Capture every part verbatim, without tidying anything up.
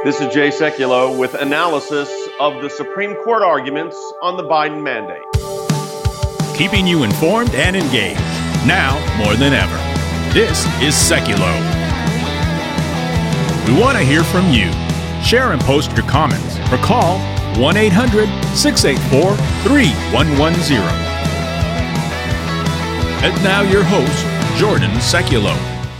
This is Jay Sekulow with analysis of the Supreme Court arguments on the Biden mandate. Keeping you informed and engaged, now more than ever. This is Sekulow. We want to hear from you. Share and post your comments or call one eight hundred six eight four three one one zero. And now your host, Jordan Sekulow.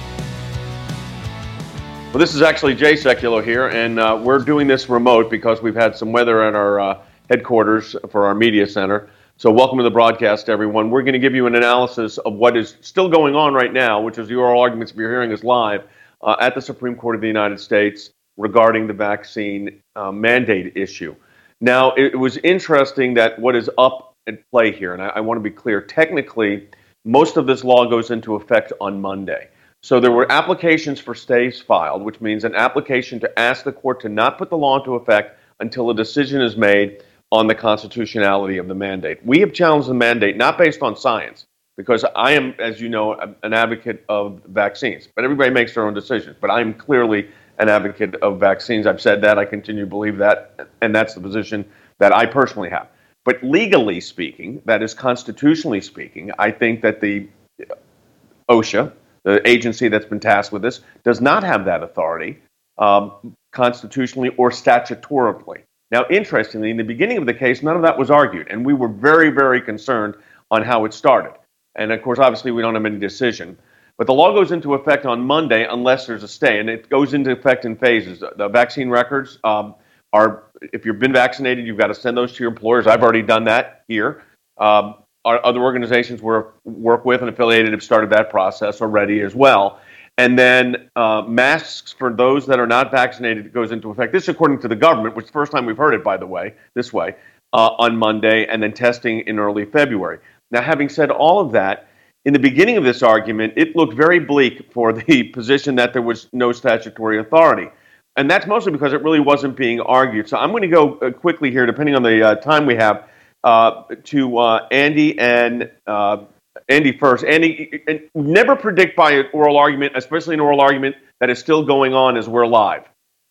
Well, this is actually Jay Sekulow here, and uh, we're doing this remote because we've had some weather at our uh, headquarters for our media center. So welcome to the broadcast, everyone. We're going to give you an analysis of what is still going on right now, which is the oral arguments if you're hearing us live uh, at the Supreme Court of the United States regarding the vaccine uh, mandate issue. Now, it, it was interesting that what is up at play here, and I, I want to be clear, technically, most of this law goes into effect on Monday. So there were applications for stays filed, which means an application to ask the court to not put the law into effect until a decision is made on the constitutionality of the mandate. We have challenged the mandate not based on science, because I am, as you know, an advocate of vaccines. But everybody makes their own decisions. But I am clearly an advocate of vaccines. I've said that. I continue to believe that. And that's the position that I personally have. But legally speaking, that is constitutionally speaking, I think that the OSHA, the agency that's been tasked with this, does not have that authority um, constitutionally or statutorily. Now, interestingly, in the beginning of the case, none of that was argued, and we were very, very concerned on how it started. And of course, obviously, we don't have any decision. But the law goes into effect on Monday unless there's a stay, and it goes into effect in phases. The vaccine records um, are, if you've been vaccinated, you've got to send those to your employers. I've already done that here. Um, Our other organizations we work with and affiliated have started that process already as well. And then uh, masks for those that are not vaccinated goes into effect. This is according to the government, which is the first time we've heard it, by the way, this way, uh, on Monday, and then testing in early February. Now, having said all of that, in the beginning of this argument, it looked very bleak for the position that there was no statutory authority. And that's mostly because it really wasn't being argued. So I'm going to go uh, quickly here, depending on the uh, time we have, Uh, to uh, Andy and uh, Andy first. Andy, never predict by an oral argument, especially an oral argument that is still going on as we're live.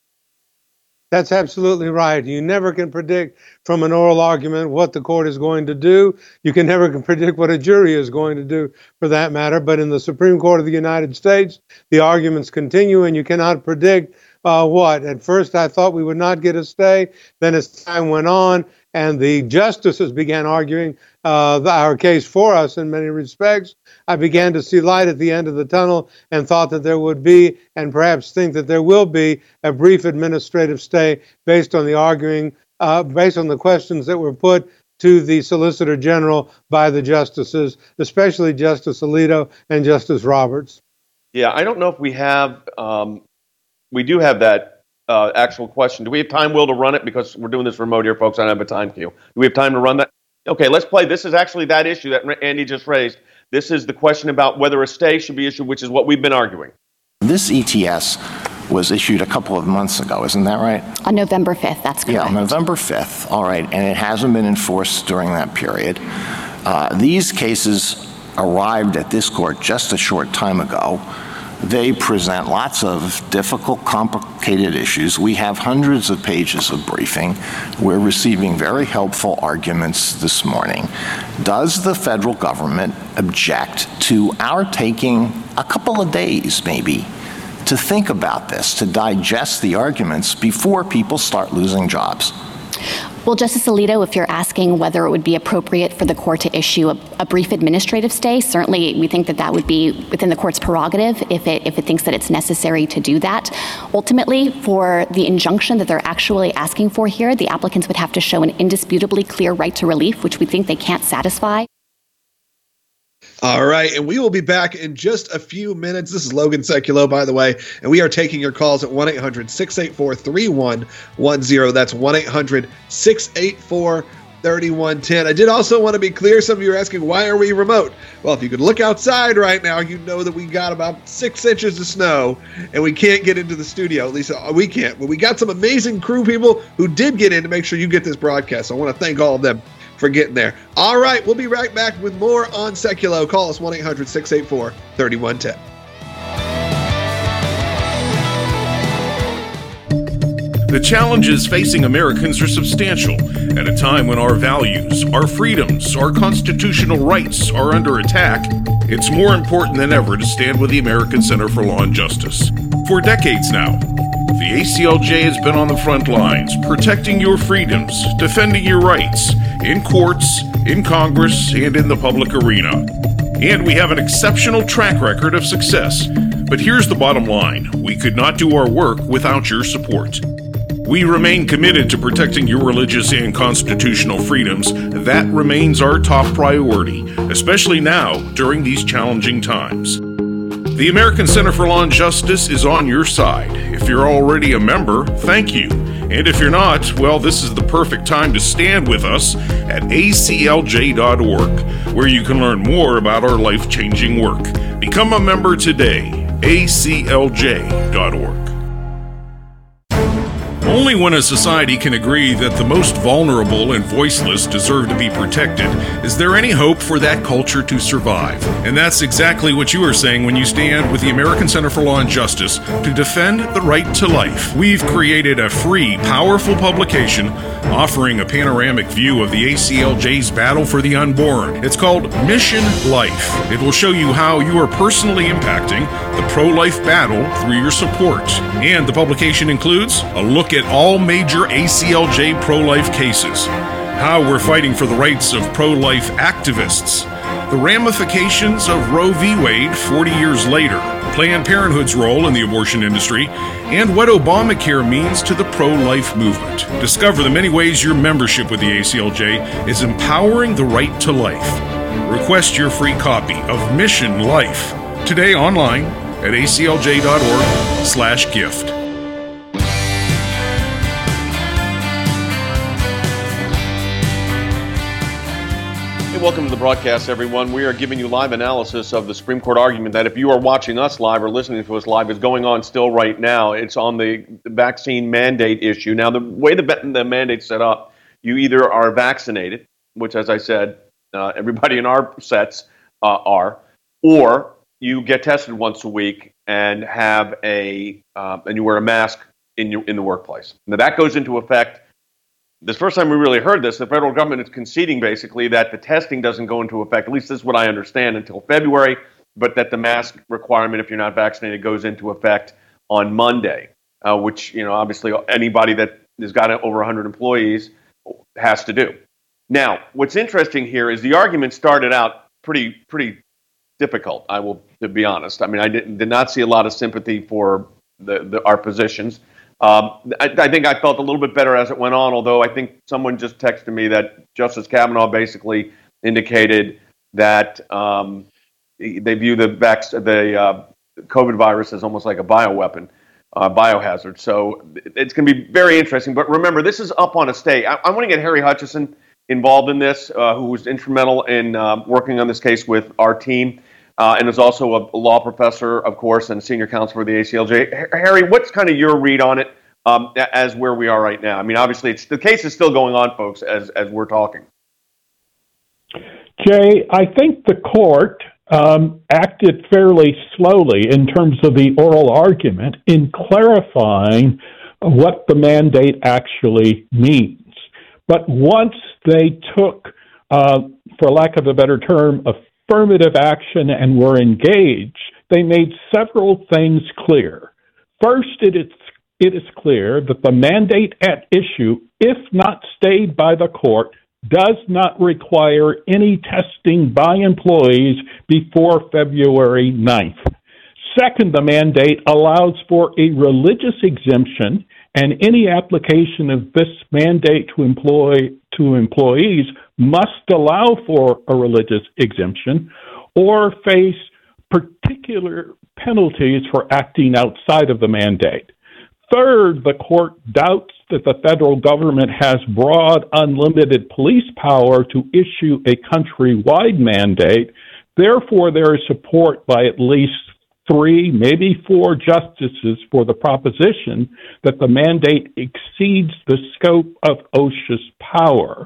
That's absolutely right. You never can predict from an oral argument what the court is going to do. You can never can predict what a jury is going to do, for that matter. But in the Supreme Court of the United States, the arguments continue, and you cannot predict uh, what. At first, I thought we would not get a stay. Then as time went on, and the justices began arguing uh, our case for us in many respects, I began to see light at the end of the tunnel and thought that there would be, and perhaps think that there will be, a brief administrative stay based on the arguing, uh, based on the questions that were put to the Solicitor General by the justices, especially Justice Alito and Justice Roberts. Yeah, I don't know if we have, um, we do have that Uh, actual question. Do we have time, Will, to run it? Because we're doing this remote here, folks. I don't have a time queue. Do we have time to run that? Okay, let's play. This is actually that issue that Andy just raised. This is the question about whether a stay should be issued, which is what we've been arguing. This E T S was issued a couple of months ago, isn't that right? On November fifth, that's correct. Yeah, on November fifth, all right, and it hasn't been enforced during that period. Uh, these cases arrived at this court just a short time ago. They present lots of difficult, complicated issues. We have hundreds of pages of briefing. We're receiving very helpful arguments this morning. Does the federal government object to our taking a couple of days, maybe, to think about this, to digest the arguments before people start losing jobs? Well, Justice Alito, if you're asking whether it would be appropriate for the court to issue a, a brief administrative stay, certainly we think that that would be within the court's prerogative if it if it thinks that it's necessary to do that. Ultimately, for the injunction that they're actually asking for here, the applicants would have to show an indisputably clear right to relief, which we think they can't satisfy. All right, and we will be back in just a few minutes. This is Logan Sekulow, by the way, and we are taking your calls at one eight hundred six eight four three one one zero. That's one eight hundred six eight four three one one zero. I did also want to be clear. Some of you are asking, why are we remote? Well, if you could look outside right now, you know that we got about six inches of snow, and we can't get into the studio. At least we can't. But we got some amazing crew people who did get in to make sure you get this broadcast. So I want to thank all of them for getting there. All right, we'll be right back with more on Sekulow. Call us one eight hundred six eight four three one one zero. The challenges facing Americans are substantial at a time when our values, our freedoms, our constitutional rights are under attack. It's more important than ever to stand with the American Center for Law and Justice. For decades now, the A C L J has been on the front lines, protecting your freedoms, defending your rights, in courts, in Congress, and in the public arena. And we have an exceptional track record of success. But here's the bottom line. We could not do our work without your support. We remain committed to protecting your religious and constitutional freedoms. That remains our top priority, especially now during these challenging times. The American Center for Law and Justice is on your side. If you're already a member, thank you. And if you're not, well, this is the perfect time to stand with us at A C L J dot org, where you can learn more about our life-changing work. Become a member today, A C L J dot org. Only when a society can agree that the most vulnerable and voiceless deserve to be protected is there any hope for that culture to survive. And that's exactly what you are saying when you stand with the American Center for Law and Justice to defend the right to life. We've created a free, powerful publication offering a panoramic view of the A C L J's battle for the unborn. It's called Mission Life. It will show you how you are personally impacting the pro-life battle through your support. And the publication includes a look at all major A C L J pro-life cases, how we're fighting for the rights of pro-life activists, the ramifications of Roe v. Wade forty years later, Planned Parenthood's role in the abortion industry, and what Obamacare means to the pro-life movement. Discover the many ways your membership with the A C L J is empowering the right to life. Request your free copy of Mission Life today online at A C L J dot org slash gift. Welcome to the broadcast, everyone. We are giving you live analysis of the Supreme Court argument that if you are watching us live or listening to us live is going on still right now. It's on the vaccine mandate issue. Now, the way the, the mandate's set up, you either are vaccinated, which, as I said, uh, everybody in our sets uh, are, or you get tested once a week and have a uh, and you wear a mask in your in the workplace. Now, that goes into effect. This first time we really heard this, the federal government is conceding basically that the testing doesn't go into effect, at least this is what I understand, until February, but that the mask requirement, if you're not vaccinated, goes into effect on Monday, uh, which, you know, obviously anybody that has got over one hundred employees has to do. Now, what's interesting here is the argument started out pretty pretty difficult, I will, to be honest. I mean, I did, did not see a lot of sympathy for the, the our positions. Um, I, I think I felt a little bit better as it went on, although I think someone just texted me that Justice Kavanaugh basically indicated that um, they view the vac- the uh, COVID virus as almost like a bioweapon, uh, biohazard. So it's going to be very interesting. But remember, this is up on a stay. I, I want to get Harry Hutchison involved in this, uh, who was instrumental in uh, working on this case with our team. Uh, and is also a law professor, of course, and senior counsel for the A C L J. Harry, what's kind of your read on it um, as where we are right now? I mean, obviously, it's, the case is still going on, folks, as as we're talking. Jay, I think the court um, acted fairly slowly in terms of the oral argument in clarifying what the mandate actually means. But once they took, uh, for lack of a better term, a affirmative action and were engaged, they made several things clear. First, it is, it is clear that the mandate at issue, if not stayed by the court, does not require any testing by employees before February ninth. Second, the mandate allows for a religious exemption, and any application of this mandate to employ to employees must allow for a religious exemption or face particular penalties for acting outside of the mandate. Third, the court doubts that the federal government has broad, unlimited police power to issue a countrywide mandate. Therefore, there is support by at least three, maybe four justices for the proposition that the mandate exceeds the scope of OSHA's power.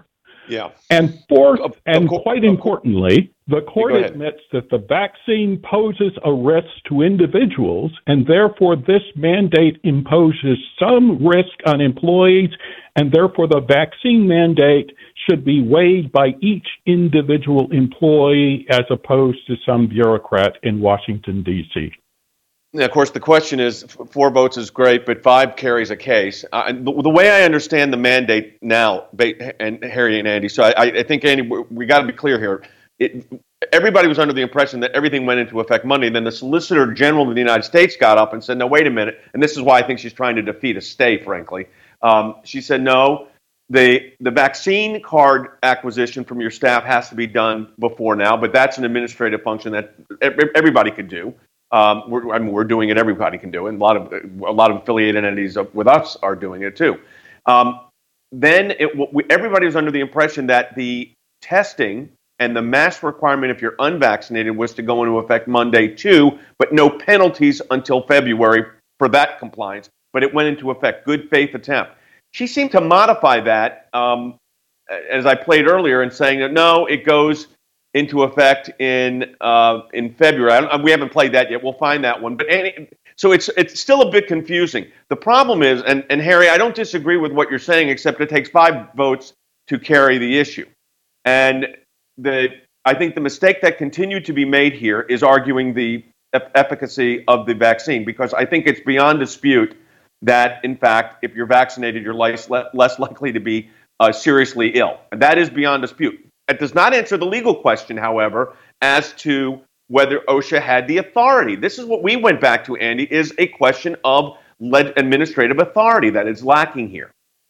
Yeah. And fourth, Of- of and cour- quite of cour- importantly, the court go ahead. admits that the vaccine poses a risk to individuals, and therefore this mandate imposes some risk on employees, and therefore the vaccine mandate should be weighed by each individual employee as opposed to some bureaucrat in Washington, D C. Yeah, of course, the question is, f- four votes is great, but five carries a case. Uh, and the, the way I understand the mandate now, ba- and Harry and Andy, so I, I think, Andy, we, we got to be clear here. It, everybody was under the impression that everything went into effect Monday. Then the Solicitor General of the United States got up and said, no, wait a minute. And this is why I think she's trying to defeat a stay, frankly. Um, she said, no, the, the vaccine card acquisition from your staff has to be done before now, but that's an administrative function that ev- everybody could do. Um, we're, I mean, we're doing it. Everybody can do it. And a lot of a lot of affiliated entities with us are doing it too. Um, then it, we, everybody was under the impression that the testing and the mask requirement, if you're unvaccinated, was to go into effect Monday too, but no penalties until February for that compliance. But it went into effect. Good faith attempt. She seemed to modify that, um, as I played earlier, in saying that no, it goes into effect in uh, in February. I don't, we haven't played that yet. We'll find that one. But any, so it's it's still a bit confusing. The problem is, and, and Harry, I don't disagree with what you're saying, except it takes five votes to carry the issue. And the I think the mistake that continued to be made here is arguing the e- efficacy of the vaccine, because I think it's beyond dispute that, in fact, if you're vaccinated, you're less, less likely to be uh, seriously ill. And that is beyond dispute. It does not answer the legal question, however, as to whether OSHA had the authority. This is what we went back to, Andy, is a question of le- administrative authority that is lacking here.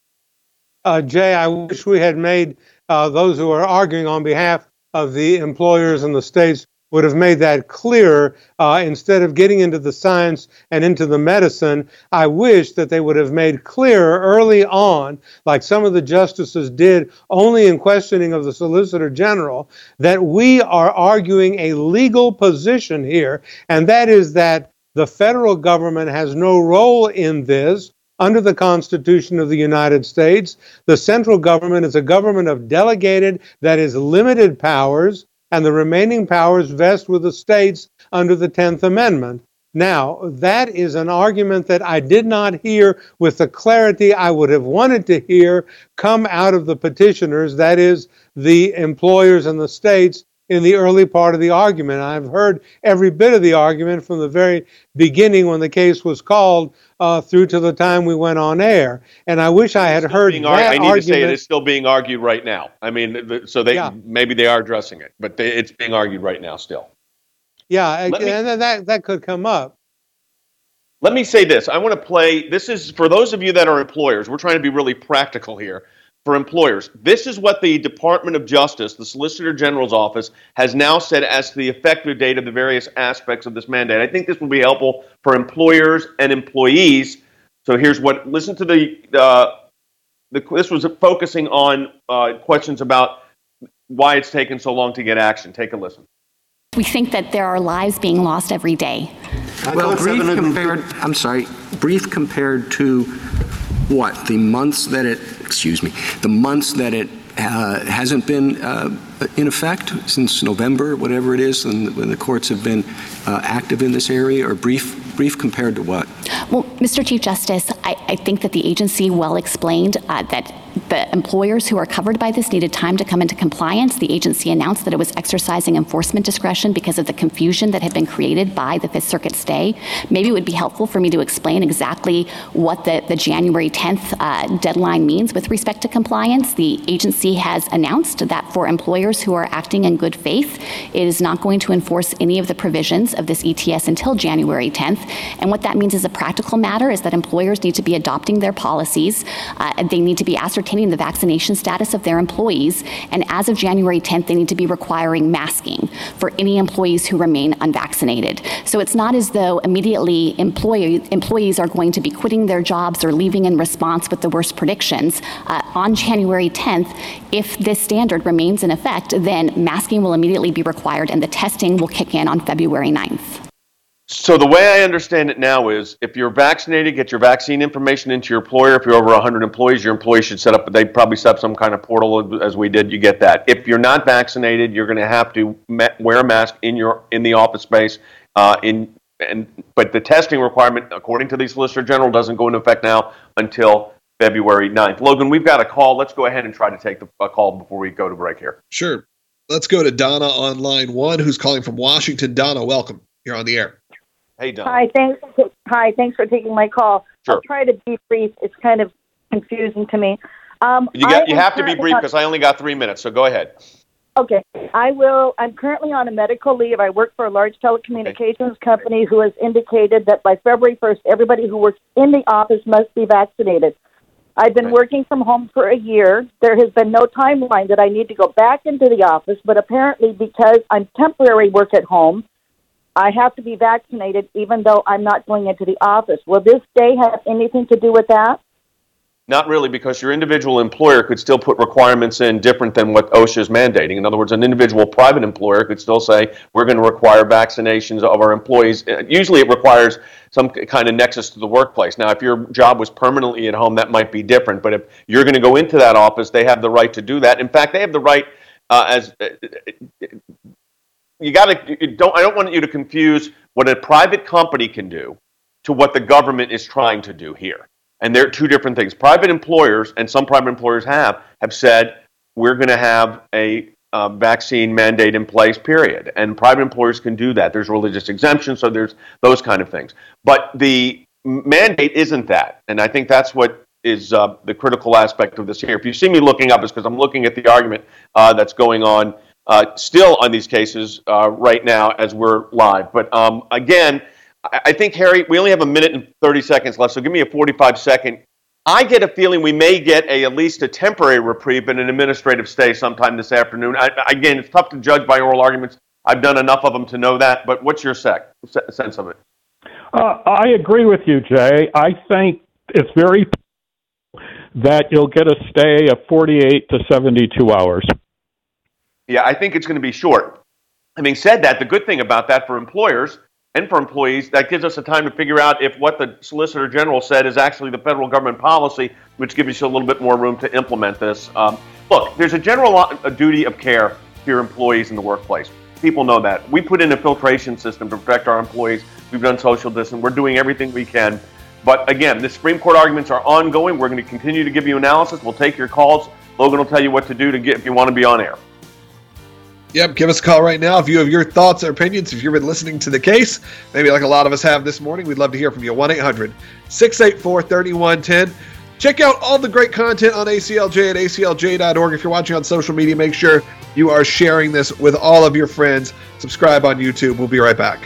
Uh, Jay, I wish we had made uh, those who are arguing on behalf of the employers and the states would have made that clearer uh, instead of getting into the science and into the medicine. I wish that they would have made clearer early on, like some of the justices did only in questioning of the Solicitor General, that we are arguing a legal position here, and that is that the federal government has no role in this. Under the Constitution of the United States, the central government is a government of delegated, that is, limited powers, and the remaining powers vest with the states under the tenth Amendment. Now, that is an argument that I did not hear with the clarity I would have wanted to hear come out of the petitioners, that is, the employers and the states, in the early part of the argument. I've heard every bit of the argument from the very beginning when the case was called uh, through to the time we went on air. And I wish I had heard that argued, I need argument. to say it is still being argued right now. I mean, so they yeah. maybe they are addressing it, but they, it's being argued right now still. Yeah, Let and me, that, that could come up. Let me say this. I want to play, this is, for those of you that are employers, we're trying to be really practical here. For employers, this is what the Department of Justice, the Solicitor General's office, has now said as to the effective date of the various aspects of this mandate. I think this will be helpful for employers and employees. So here's what, listen to the, uh, the this was focusing on uh, questions about why it's taken so long to get action. Take a listen. We think that there are lives being lost every day. Well, brief compared, I'm sorry, brief compared to what? The months that it, excuse me, the months that it uh, hasn't been uh, in effect since November, whatever it is, and when the courts have been uh, active in this area, or brief, brief compared to what? Well, Mister Chief Justice, I, I think that the agency well explained uh, that the employers who are covered by this needed time to come into compliance. The agency announced that it was exercising enforcement discretion because of the confusion that had been created by the Fifth Circuit stay. Maybe it would be helpful for me to explain exactly what the, the January tenth uh, deadline means with respect to compliance. The agency has announced that for employers who are acting in good faith, it is not going to enforce any of the provisions of this E T S until January tenth. And what that means as a practical matter is that employers need to be adopting their policies. Uh, they need to be ascertaining the vaccination status of their employees, and as of January tenth, they need to be requiring masking for any employees who remain unvaccinated. So it's not as though immediately employee, employees are going to be quitting their jobs or leaving in response with the worst predictions. Uh, on January tenth, if this standard remains in effect, then masking will immediately be required and the testing will kick in on February ninth. So the way I understand it now is if you're vaccinated, get your vaccine information into your employer. If you're over one hundred employees, your employee should set up, they probably set up some kind of portal as we did, you get that. If you're not vaccinated, you're going to have to ma- wear a mask in your in the office space. Uh, in and But the testing requirement, according to the Solicitor General, doesn't go into effect now until February ninth. Logan, we've got a call. Let's go ahead and try to take the a call before we go to break here. Sure. Let's go to Donna on line one, who's calling from Washington. Donna, welcome. You're on the air. Hey, Donna. Hi, thanks. Hi, thanks for taking my call. Sure. I'll try to be brief. It's kind of confusing to me. Um, You got. I You am have to be brief currently because I only got three minutes. So go ahead. on- Okay, I will. I'm currently on a medical leave. I work for a large telecommunications company who has indicated that by February first, everybody who works in the office must be vaccinated. I've been Okay. working from home for a year. There has been no timeline that I need to go back into the office, but apparently because I'm temporary work at home, I have to be vaccinated even though I'm not going into the office. Will this day have anything to do with that? Not really, because your individual employer could still put requirements in different than what OSHA is mandating. In other words, an individual private employer could still say, we're going to require vaccinations of our employees. Usually it requires some kind of nexus to the workplace. Now, if your job was permanently at home, that might be different. But if you're going to go into that office, they have the right to do that. In fact, they have the right uh, as... Uh, you got to don't. I don't want you to confuse what a private company can do to what the government is trying to do here. And they're two different things. Private employers, and some private employers have, have said, we're going to have a uh, vaccine mandate in place, period. And private employers can do that. There's religious exemptions, so there's those kind of things. But the mandate isn't that. And I think that's what is uh, the critical aspect of this here. If you see me looking up, it's because I'm looking at the argument uh, that's going on uh, still on these cases uh, right now as we're live. But um, again, I think, Harry, we only have a minute and thirty seconds left, so give me a forty-five second. I get a feeling we may get a at least a temporary reprieve in an administrative stay sometime this afternoon. I, again, it's tough to judge by oral arguments. I've done enough of them to know that, but what's your sec, sense of it? Uh, I agree with you, Jay. I think it's very that you'll get a stay of forty-eight to seventy-two hours. Yeah, I think it's going to be short. Having said that, the good thing about that for employers and for employees, that gives us a time to figure out if what the Solicitor General said is actually the federal government policy, which gives you a little bit more room to implement this. Um, look, there's a general a duty of care to your employees in the workplace. People know that. We put in a filtration system to protect our employees. We've done social distancing. We're doing everything we can. But again, the Supreme Court arguments are ongoing. We're going to continue to give you analysis. We'll take your calls. Logan will tell you what to do to get if you want to be on air. Yep, give us a call right now if you have your thoughts or opinions, if you've been listening to the case, maybe like a lot of us have this morning. We'd love to hear from you. one eight hundred six eight four three one one zero. Check out all the great content on A C L J at A C L J dot org. If you're watching on social media, make sure you are sharing this with all of your friends. Subscribe on YouTube. We'll be right back.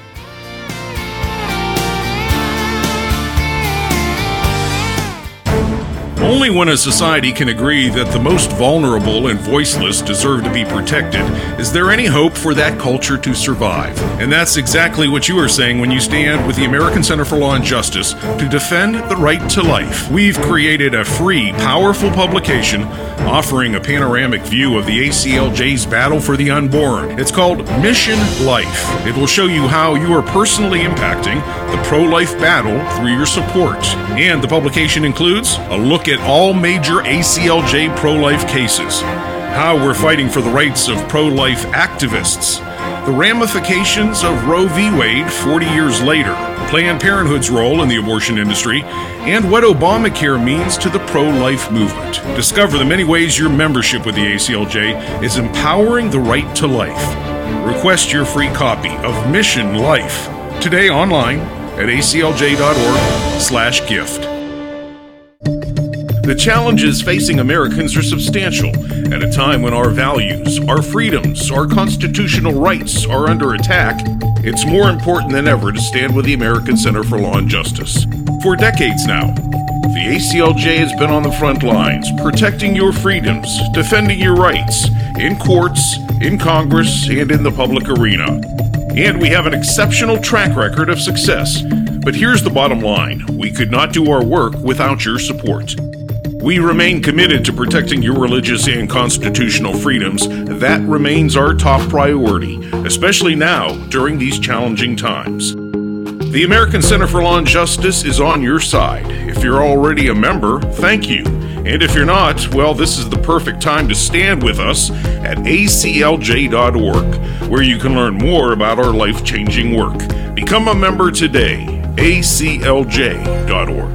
Only when a society can agree that the most vulnerable and voiceless deserve to be protected is there any hope for that culture to survive. And that's exactly what you are saying when you stand with the American Center for Law and Justice to defend the right to life. We've created a free, powerful publication offering a panoramic view of the A C L J's battle for the unborn. It's called Mission Life. It will show you how you are personally impacting the pro-life battle through your support. And the publication includes a look at all major A C L J pro-life cases, how we're fighting for the rights of pro-life activists, the ramifications of Roe v. Wade forty years later, Planned Parenthood's role in the abortion industry, and what Obamacare means to the pro-life movement. Discover the many ways your membership with the A C L J is empowering the right to life. Request your free copy of Mission Life today online at A C L J dot org slash gift. The challenges facing Americans are substantial at a time when our values, our freedoms, our constitutional rights are under attack. It's more important than ever to stand with the American Center for Law and Justice. For decades now, the A C L J has been on the front lines, protecting your freedoms, defending your rights, in courts, in Congress, and in the public arena. And we have an exceptional track record of success. But here's the bottom line. We could not do our work without your support. We remain committed to protecting your religious and constitutional freedoms. That remains our top priority, especially now during these challenging times. The American Center for Law and Justice is on your side. If you're already a member, thank you. And if you're not, well, this is the perfect time to stand with us at A C L J dot org, where you can learn more about our life-changing work. Become a member today, A C L J dot org.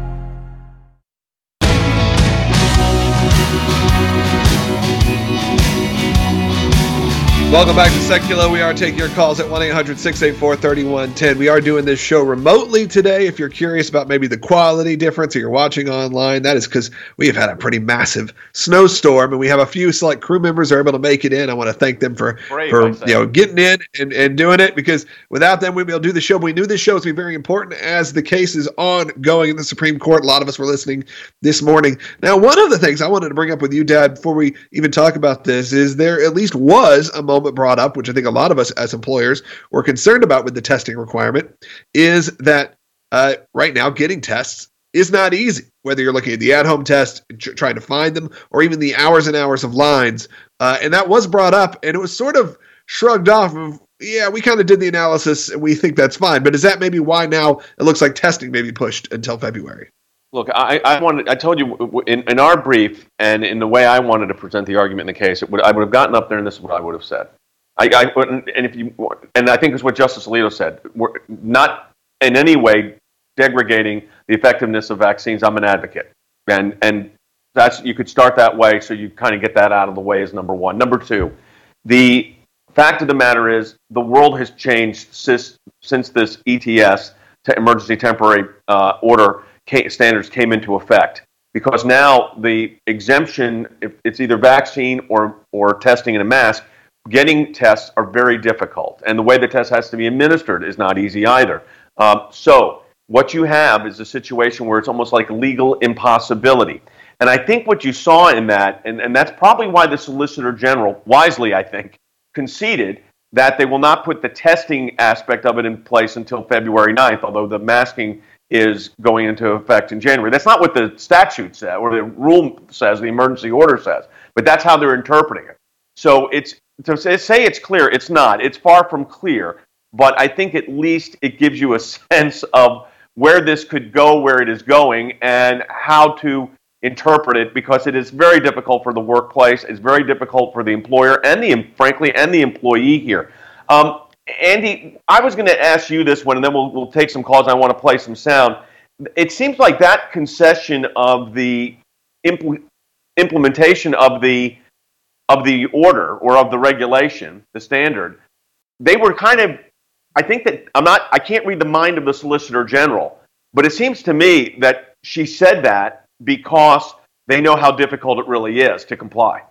Welcome back to Secular. We are taking your calls at one eight hundred six eight four three one one zero. We are doing this show remotely today. If you're curious about maybe the quality difference or you're watching online, that is because we have had a pretty massive snowstorm and we have a few select crew members who are able to make it in. I want to thank them for, Brave, for you know, getting in and, and doing it, because without them, we'd be able to do the show. But we knew this show was going to be very important as the case is ongoing in the Supreme Court. A lot of us were listening this morning. Now, one of the things I wanted to bring up with you, Dad, before we even talk about this, is there at least was a moment brought up, which I think a lot of us as employers were concerned about with the testing requirement, is that uh, right now getting tests is not easy. Whether you're looking at the at-home test, tr- trying to find them, or even the hours and hours of lines. Uh, and that was brought up, and it was sort of shrugged off of, yeah, we kind of did the analysis, and we think that's fine. But is that maybe why now it looks like testing may be pushed until February? Look, I, I wanted. I told you in, in our brief and in the way I wanted to present the argument in the case, it would, I would have gotten up there, and this is what I would have said. I, I wouldn't, and if you, and I think it's what Justice Alito said. We're not in any way degrading the effectiveness of vaccines. I'm an advocate, and and that's, you could start that way, so you kind of get that out of the way as number one. Number two, the fact of the matter is the world has changed since since this E T S, to emergency temporary uh, order came, standards came into effect. Because now the exemption, if it's either vaccine or or testing in a mask, getting tests are very difficult, and the way the test has to be administered is not easy either. Um, so what you have is a situation where it's almost like legal impossibility. And I think what you saw in that, and, and that's probably why the Solicitor General, wisely I think, conceded that they will not put the testing aspect of it in place until February ninth, although the masking is going into effect in January. That's not what the statute says, or the rule says, the emergency order says, but that's how they're interpreting it. So it's, to say it's clear, it's not. It's far from clear, but I think at least it gives you a sense of where this could go, where it is going, and how to interpret it, because it is very difficult for the workplace. It's very difficult for the employer and the, frankly, and the employee here. Um, Andy, I was going to ask you this one, and then we'll we'll take some calls. I want to play some sound. It seems like that concession of the impl- implementation of the of the order or of the regulation, the standard, they were kind of, I think that, I'm not, I can't read the mind of the Solicitor General, but it seems to me that she said that because they know how difficult it really is to comply.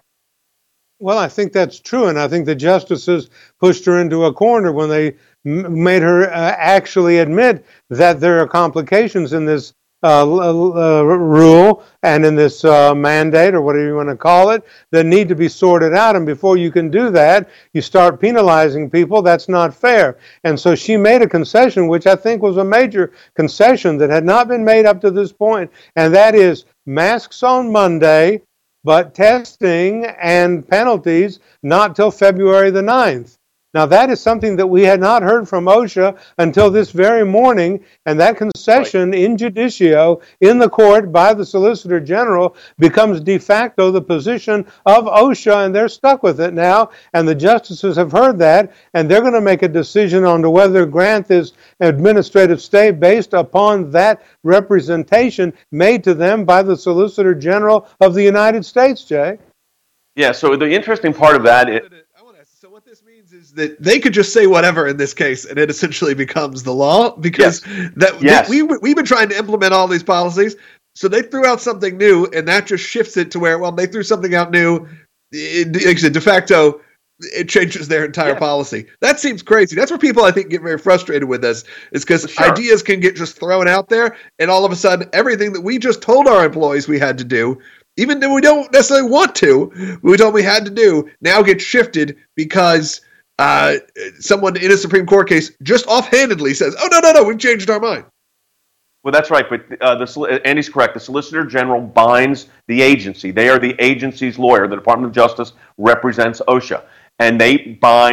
Well, I think that's true, and I think the justices pushed her into a corner when they m- made her uh, actually admit that there are complications in this uh, uh, rule and in this uh, mandate, or whatever you want to call it, that need to be sorted out. And before you can do that, you start penalizing people. That's not fair. And so she made a concession, which I think was a major concession that had not been made up to this point, and that is masks on Monday, but testing and penalties not till February the ninth. Now, that is something that we had not heard from OSHA until this very morning, and that concession in judicio in the court by the Solicitor General becomes de facto the position of OSHA, and they're stuck with it now, and the justices have heard that, and they're going to make a decision on to whether to grant this administrative stay based upon that representation made to them by the Solicitor General of the United States, Jay. Yeah, so the interesting part of that is... So what this means is that they could just say whatever in this case, and it essentially becomes the law, because yes. that yes. we, we we've been trying to implement all these policies. So they threw out something new, and that just shifts it to where, well, they threw something out new. It, it, de facto, it changes their entire yeah. policy. That seems crazy. That's where people, I think, get very frustrated with this, is because sure. ideas can get just thrown out there, and all of a sudden, everything that we just told our employees we had to do, even though we don't necessarily want to, we told we had to do, now gets shifted because uh, someone in a Supreme Court case just offhandedly says, oh, no, no, no, we've changed our mind. Well, that's right, but uh, the, Andy's correct. The Solicitor General binds the agency. They are the agency's lawyer. The Department of Justice represents OSHA, and they bind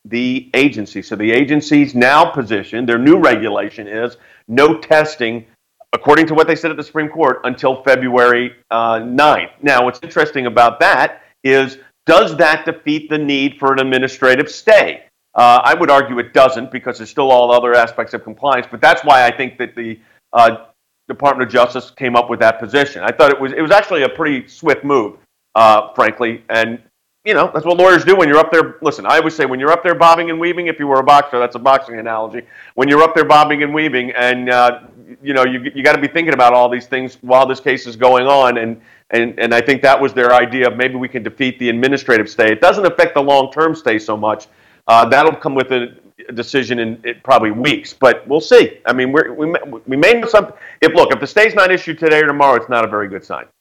the agency. So the agency's now position, their new regulation is no testing, according to what they said at the Supreme Court, until February uh, ninth. Now, what's interesting about that is, does that defeat the need for an administrative stay? Uh, I would argue it doesn't, because there's still all other aspects of compliance, but that's why I think that the uh, Department of Justice came up with that position. I thought it was it was actually a pretty swift move, uh, frankly, and you know, that's what lawyers do when you're up there. Listen, I always say when you're up there bobbing and weaving, if you were a boxer, that's a boxing analogy. When you're up there bobbing and weaving, and uh, you know, you you got to be thinking about all these things while this case is going on, and and and I think that was their idea of maybe we can defeat the administrative stay. It doesn't affect the long-term stay so much. Uh, that'll come with a decision in it, probably weeks, but we'll see. I mean, we're, we may, we may know something. If look, if the stay's not issued today or tomorrow, it's not a very good sign.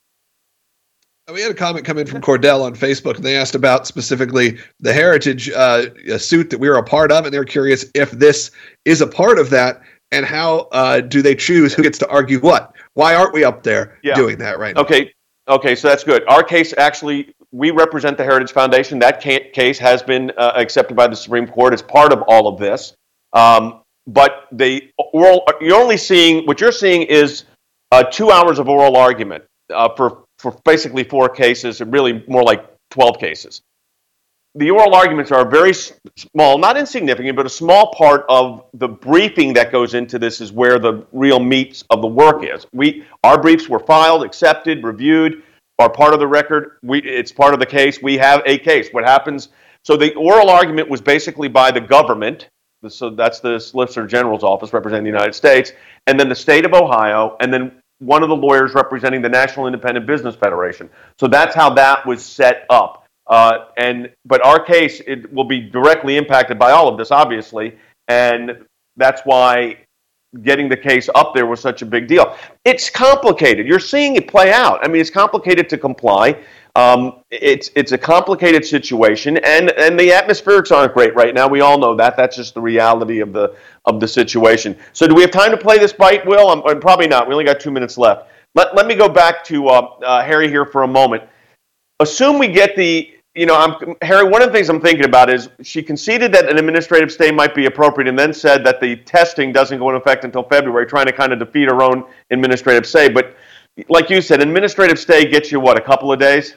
We had a comment come in from Cordell on Facebook, and they asked about specifically the Heritage uh, suit that we were a part of, and they're curious if this is a part of that, and how uh, do they choose who gets to argue what? Why aren't we up there yeah. doing that right now? Okay, okay, so that's good. Our case, actually, we represent the Heritage Foundation. That case has been uh, accepted by the Supreme Court as part of all of this. Um, but they oral, you're only seeing, what you're seeing is uh, two hours of oral argument uh, for for basically four cases, and really more like twelve cases. The oral arguments are very small, not insignificant, but a small part of the briefing that goes into this is where the real meat of the work is. We, our briefs were filed, accepted, reviewed, are part of the record. We, it's part of the case. We have a case. What happens? So the oral argument was basically by the government. So that's the Solicitor General's office representing the United States, and then the state of Ohio, and then one of the lawyers representing the National Independent Business Federation. So that's how that was set up. Uh, and but our case, it will be directly impacted by all of this, obviously, and that's why getting the case up there was such a big deal. It's complicated. You're seeing it play out. I mean, it's complicated to comply. Um, it's it's a complicated situation, and, and the atmospherics aren't great right now. We all know that. That's just the reality of the of the situation. So do we have time to play this bite, Will? I'm, I'm probably not. We only got two minutes left. Let, let me go back to uh, uh, Harry here for a moment. Assume we get the, you know, I'm, Harry, one of the things I'm thinking about is she conceded that an administrative stay might be appropriate and then said that the testing doesn't go into effect until February, trying to kind of defeat her own administrative stay. But like you said, administrative stay gets you, what, a couple of days?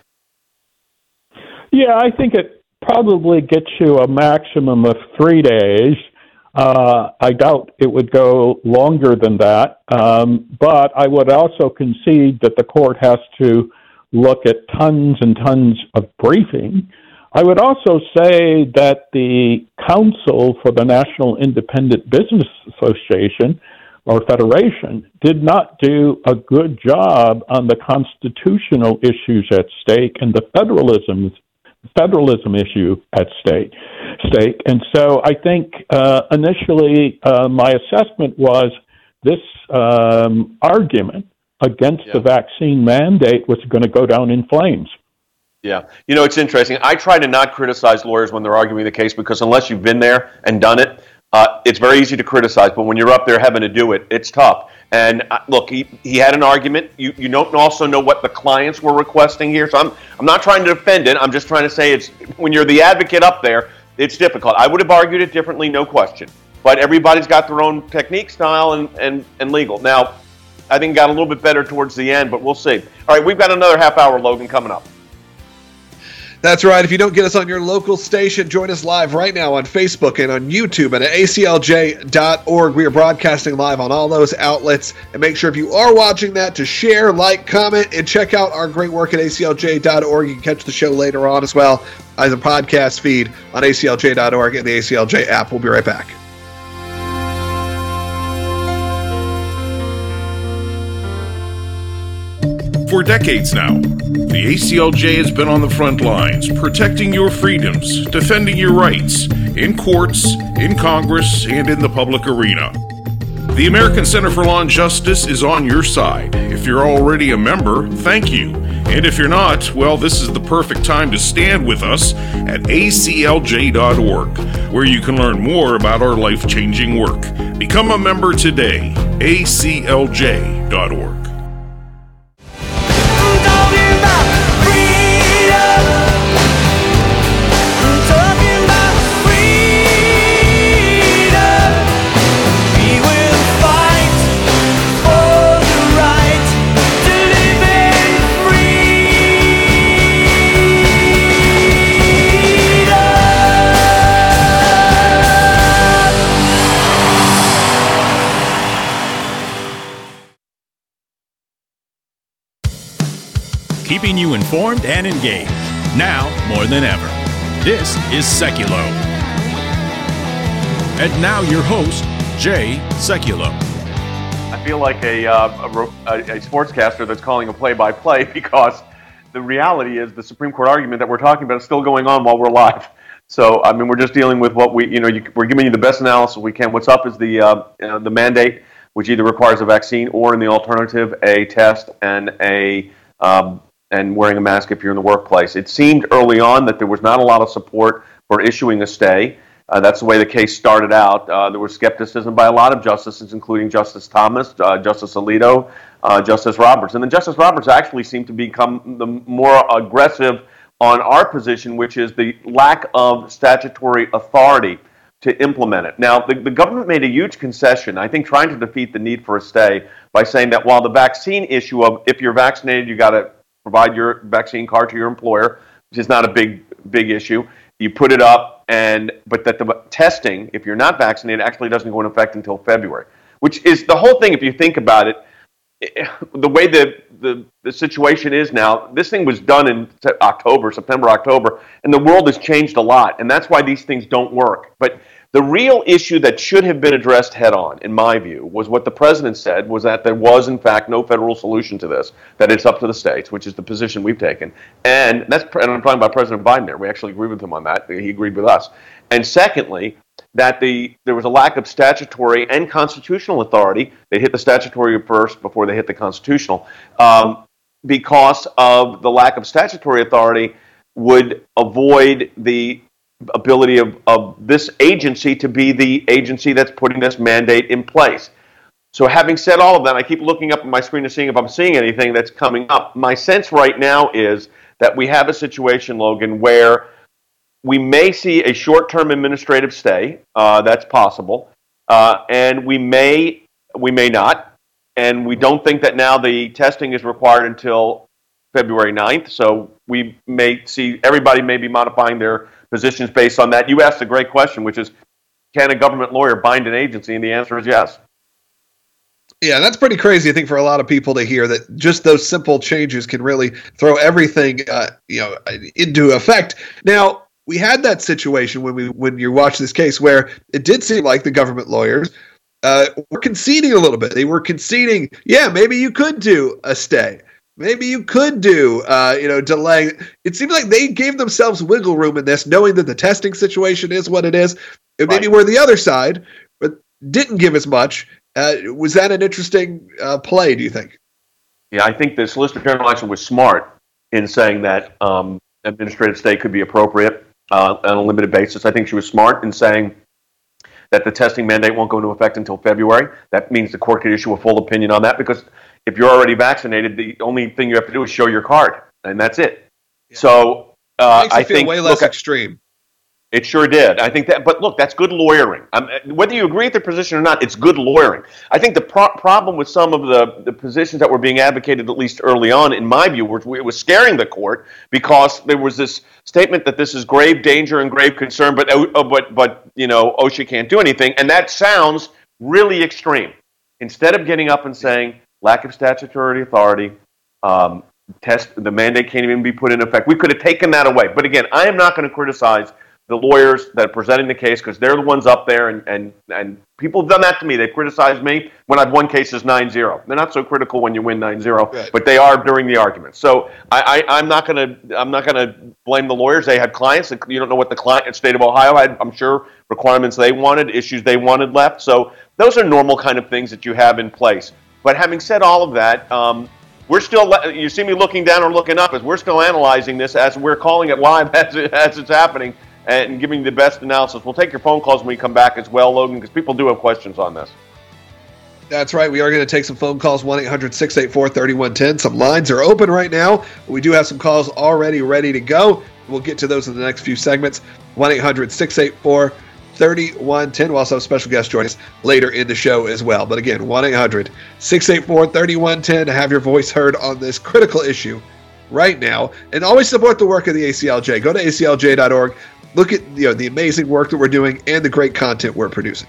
Yeah, I think it probably gets you a maximum of three days. Uh, I doubt it would go longer than that. Um, but I would also concede that the court has to look at tons and tons of briefing. I would also say that the counsel for the National Independent Business Association or Federation did not do a good job on the constitutional issues at stake and the federalism federalism issue at stake. stake. And so I think uh, initially uh, my assessment was this um, argument against yeah. the vaccine mandate was going to go down in flames. Yeah. You know, it's interesting. I try to not criticize lawyers when they're arguing the case, because unless you've been there and done it, uh, it's very easy to criticize. But when you're up there having to do it, it's tough. And uh, look, he, he had an argument. You you don't also know what the clients were requesting here. So I'm I'm not trying to defend it. I'm just trying to say it's when you're the advocate up there, it's difficult. I would have argued it differently, no question. But everybody's got their own technique, style, and, and, and legal. Now, I think it got a little bit better towards the end, but we'll see. All right, we've got another half hour, Logan, coming up. That's right. If you don't get us on your local station, join us live right now on Facebook and on YouTube and at A C L J dot org. We are broadcasting live on all those outlets. And make sure if you are watching that to share, like, comment, and check out our great work at A C L J dot org. You can catch the show later on as well as a podcast feed on A C L J dot org and the A C L J app. We'll be right back. For decades now, the A C L J has been on the front lines, protecting your freedoms, defending your rights, in courts, in Congress, and in the public arena. The American Center for Law and Justice is on your side. If you're already a member, thank you. And if you're not, well, this is the perfect time to stand with us at A C L J dot org, where you can learn more about our life-changing work. Become a member today, A C L J dot org. keeping you informed and engaged. Now more than ever. This is Sekulow. And now your host, Jay Sekulow. I feel like a, uh, a, a sportscaster that's calling a play-by-play because the reality is the Supreme Court argument that we're talking about is still going on while we're live. So, I mean, we're just dealing with what we, you know, you, we're giving you the best analysis we can. What's up is the uh, you know, the mandate, which either requires a vaccine or, in the alternative, a test and a um, and wearing a mask if you're in the workplace. It seemed early on that there was not a lot of support for issuing a stay. Uh, that's the way the case started out. Uh, there was skepticism by a lot of justices, including Justice Thomas, uh, Justice Alito, uh, Justice Roberts. And then Justice Roberts actually seemed to become the more aggressive on our position, which is the lack of statutory authority to implement it. Now, the, the government made a huge concession, I think, trying to defeat the need for a stay by saying that while the vaccine issue of if you're vaccinated, you got to provide your vaccine card to your employer, which is not a big, big issue. You put it up, and but that the testing, if you're not vaccinated, actually doesn't go into effect until February, which is the whole thing. If you think about it, the way the, the, the situation is now, this thing was done in October, September, October, and the world has changed a lot, and that's why these things don't work. But the real issue that should have been addressed head on, in my view, was what the president said, was that there was, in fact, no federal solution to this, that it's up to the states, which is the position we've taken. And that's, and I'm talking about President Biden there. We actually agree with him on that. He agreed with us. And secondly, that the there was a lack of statutory and constitutional authority. They hit the statutory first before they hit the constitutional. Um, because of the lack of statutory authority would avoid the ability of, of this agency to be the agency that's putting this mandate in place. So having said all of that, I keep looking up at my screen to seeing if I'm seeing anything that's coming up. My sense right now is that we have a situation, Logan, where we may see a short-term administrative stay. Uh, that's possible. Uh, and we may, we may not. And we don't think that now the testing is required until February ninth. So we may see, everybody may be modifying their positions based on that. You asked a great question, which is, can a government lawyer bind an agency? And the answer is yes. Yeah, that's pretty crazy, I think, for a lot of people to hear that just those simple changes can really throw everything uh, you know, into effect. Now, we had that situation when we when you watch this case where it did seem like the government lawyers uh, were conceding a little bit. They were conceding, yeah, maybe you could do a stay. Maybe you could do, uh, you know, delay. It seemed like they gave themselves wiggle room in this, knowing that the testing situation is what it is. And maybe Right. we're the other side, but didn't give as much. Uh, was that an interesting uh, play, do you think? Yeah, I think the Solicitor General actually was smart in saying that um, administrative stay could be appropriate uh, on a limited basis. I think she was smart in saying that the testing mandate won't go into effect until February. That means the court could issue a full opinion on that, because if you're already vaccinated, the only thing you have to do is show your card, and that's it. Yeah. So uh, Makes it I feel think way less look, extreme. It sure did. I think that, but look, that's good lawyering. Um, whether you agree with the position or not, it's good lawyering. I think the pro- problem with some of the, the positions that were being advocated, at least early on, in my view, was it was scaring the court, because there was this statement that this is grave danger and grave concern, but uh, but but you know, OSHA can't do anything, and that sounds really extreme. Instead of getting up and saying lack of statutory authority, um, test the mandate can't even be put in effect, we could have taken that away. But again, I am not going to criticize the lawyers that are presenting the case, because they're the ones up there, and, and, and people have done that to me. They've criticized me when I've won cases nine zero. They're not so critical when you win nine zero, right. But they are during the argument. So I, I, I'm not going to I'm not going to blame the lawyers. They had clients. You don't know what the client, state of Ohio had, I'm sure, requirements they wanted, issues they wanted left. So those are normal kind of things that you have in place. But having said all of that, um, we're still, you see me looking down or looking up, as we're still analyzing this as we're calling it live as, it, as it's happening, and giving you the best analysis. We'll take your phone calls when we come back as well, Logan, because people do have questions on this. That's right. We are going to take some phone calls, one eight hundred six eight four three one one zero. Some lines are open right now. We do have some calls already ready to go. We'll get to those in the next few segments. one eight hundred six eight four three one one zero. We'll also have a special guest join us later in the show as well. But again, one eight hundred six eight four three one one zero to have your voice heard on this critical issue right now. And always support the work of the A C L J. Go to A C L J dot org. Look at you know the amazing work that we're doing and the great content we're producing.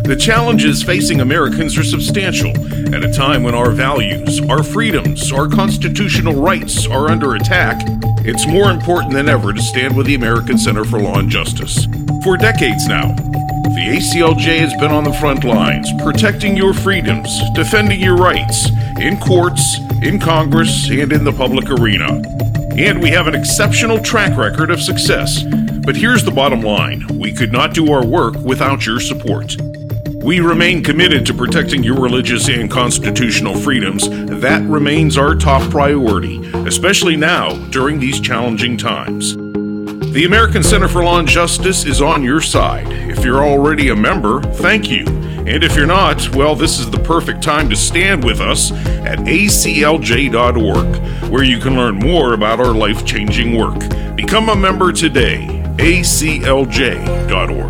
The challenges facing Americans are substantial at a time when our values, our freedoms, our constitutional rights are under attack. It's more important than ever to stand with the American Center for Law and Justice. For decades now, the A C L J has been on the front lines, protecting your freedoms, defending your rights, in courts, in Congress, and in the public arena. And we have an exceptional track record of success. But here's the bottom line. We could not do our work without your support. We remain committed to protecting your religious and constitutional freedoms. That remains our top priority, especially now during these challenging times. The American Center for Law and Justice is on your side. If you're already a member, thank you. And if you're not, well, this is the perfect time to stand with us at A C L J dot org, where you can learn more about our life-changing work. Become a member today, A C L J dot org.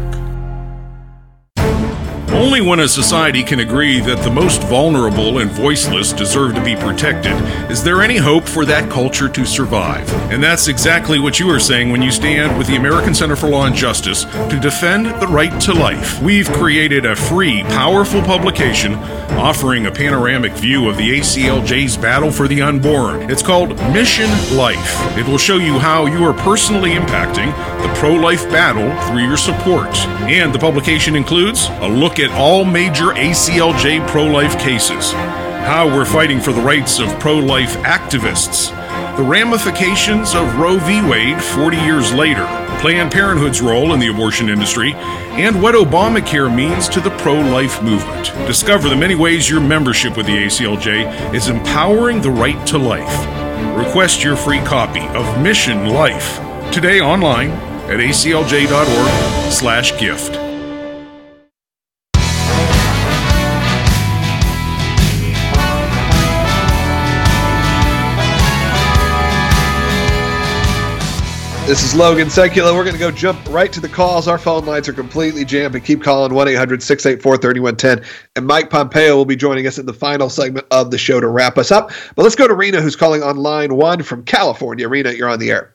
Only when a society can agree that the most vulnerable and voiceless deserve to be protected is there any hope for that culture to survive. And that's exactly what you are saying when you stand with the American Center for Law and Justice to defend the right to life. We've created a free, powerful publication offering a panoramic view of the A C L J's battle for the unborn. It's called Mission Life. It will show you how you are personally impacting the pro-life battle through your support. And the publication includes a look at all major A C L J pro-life cases, how we're fighting for the rights of pro-life activists, the ramifications of Roe v. Wade forty years later, Planned Parenthood's role in the abortion industry, and what Obamacare means to the pro-life movement. Discover the many ways your membership with the A C L J is empowering the right to life. Request your free copy of Mission Life today online at A C L J dot org slash gift. This is Logan Secular. We're going to go jump right to the calls. Our phone lines are completely jammed, but keep calling one eight hundred six eight four three one one zero. And Mike Pompeo will be joining us in the final segment of the show to wrap us up. But let's go to Rena, who's calling on line one from California. Rena, you're on the air.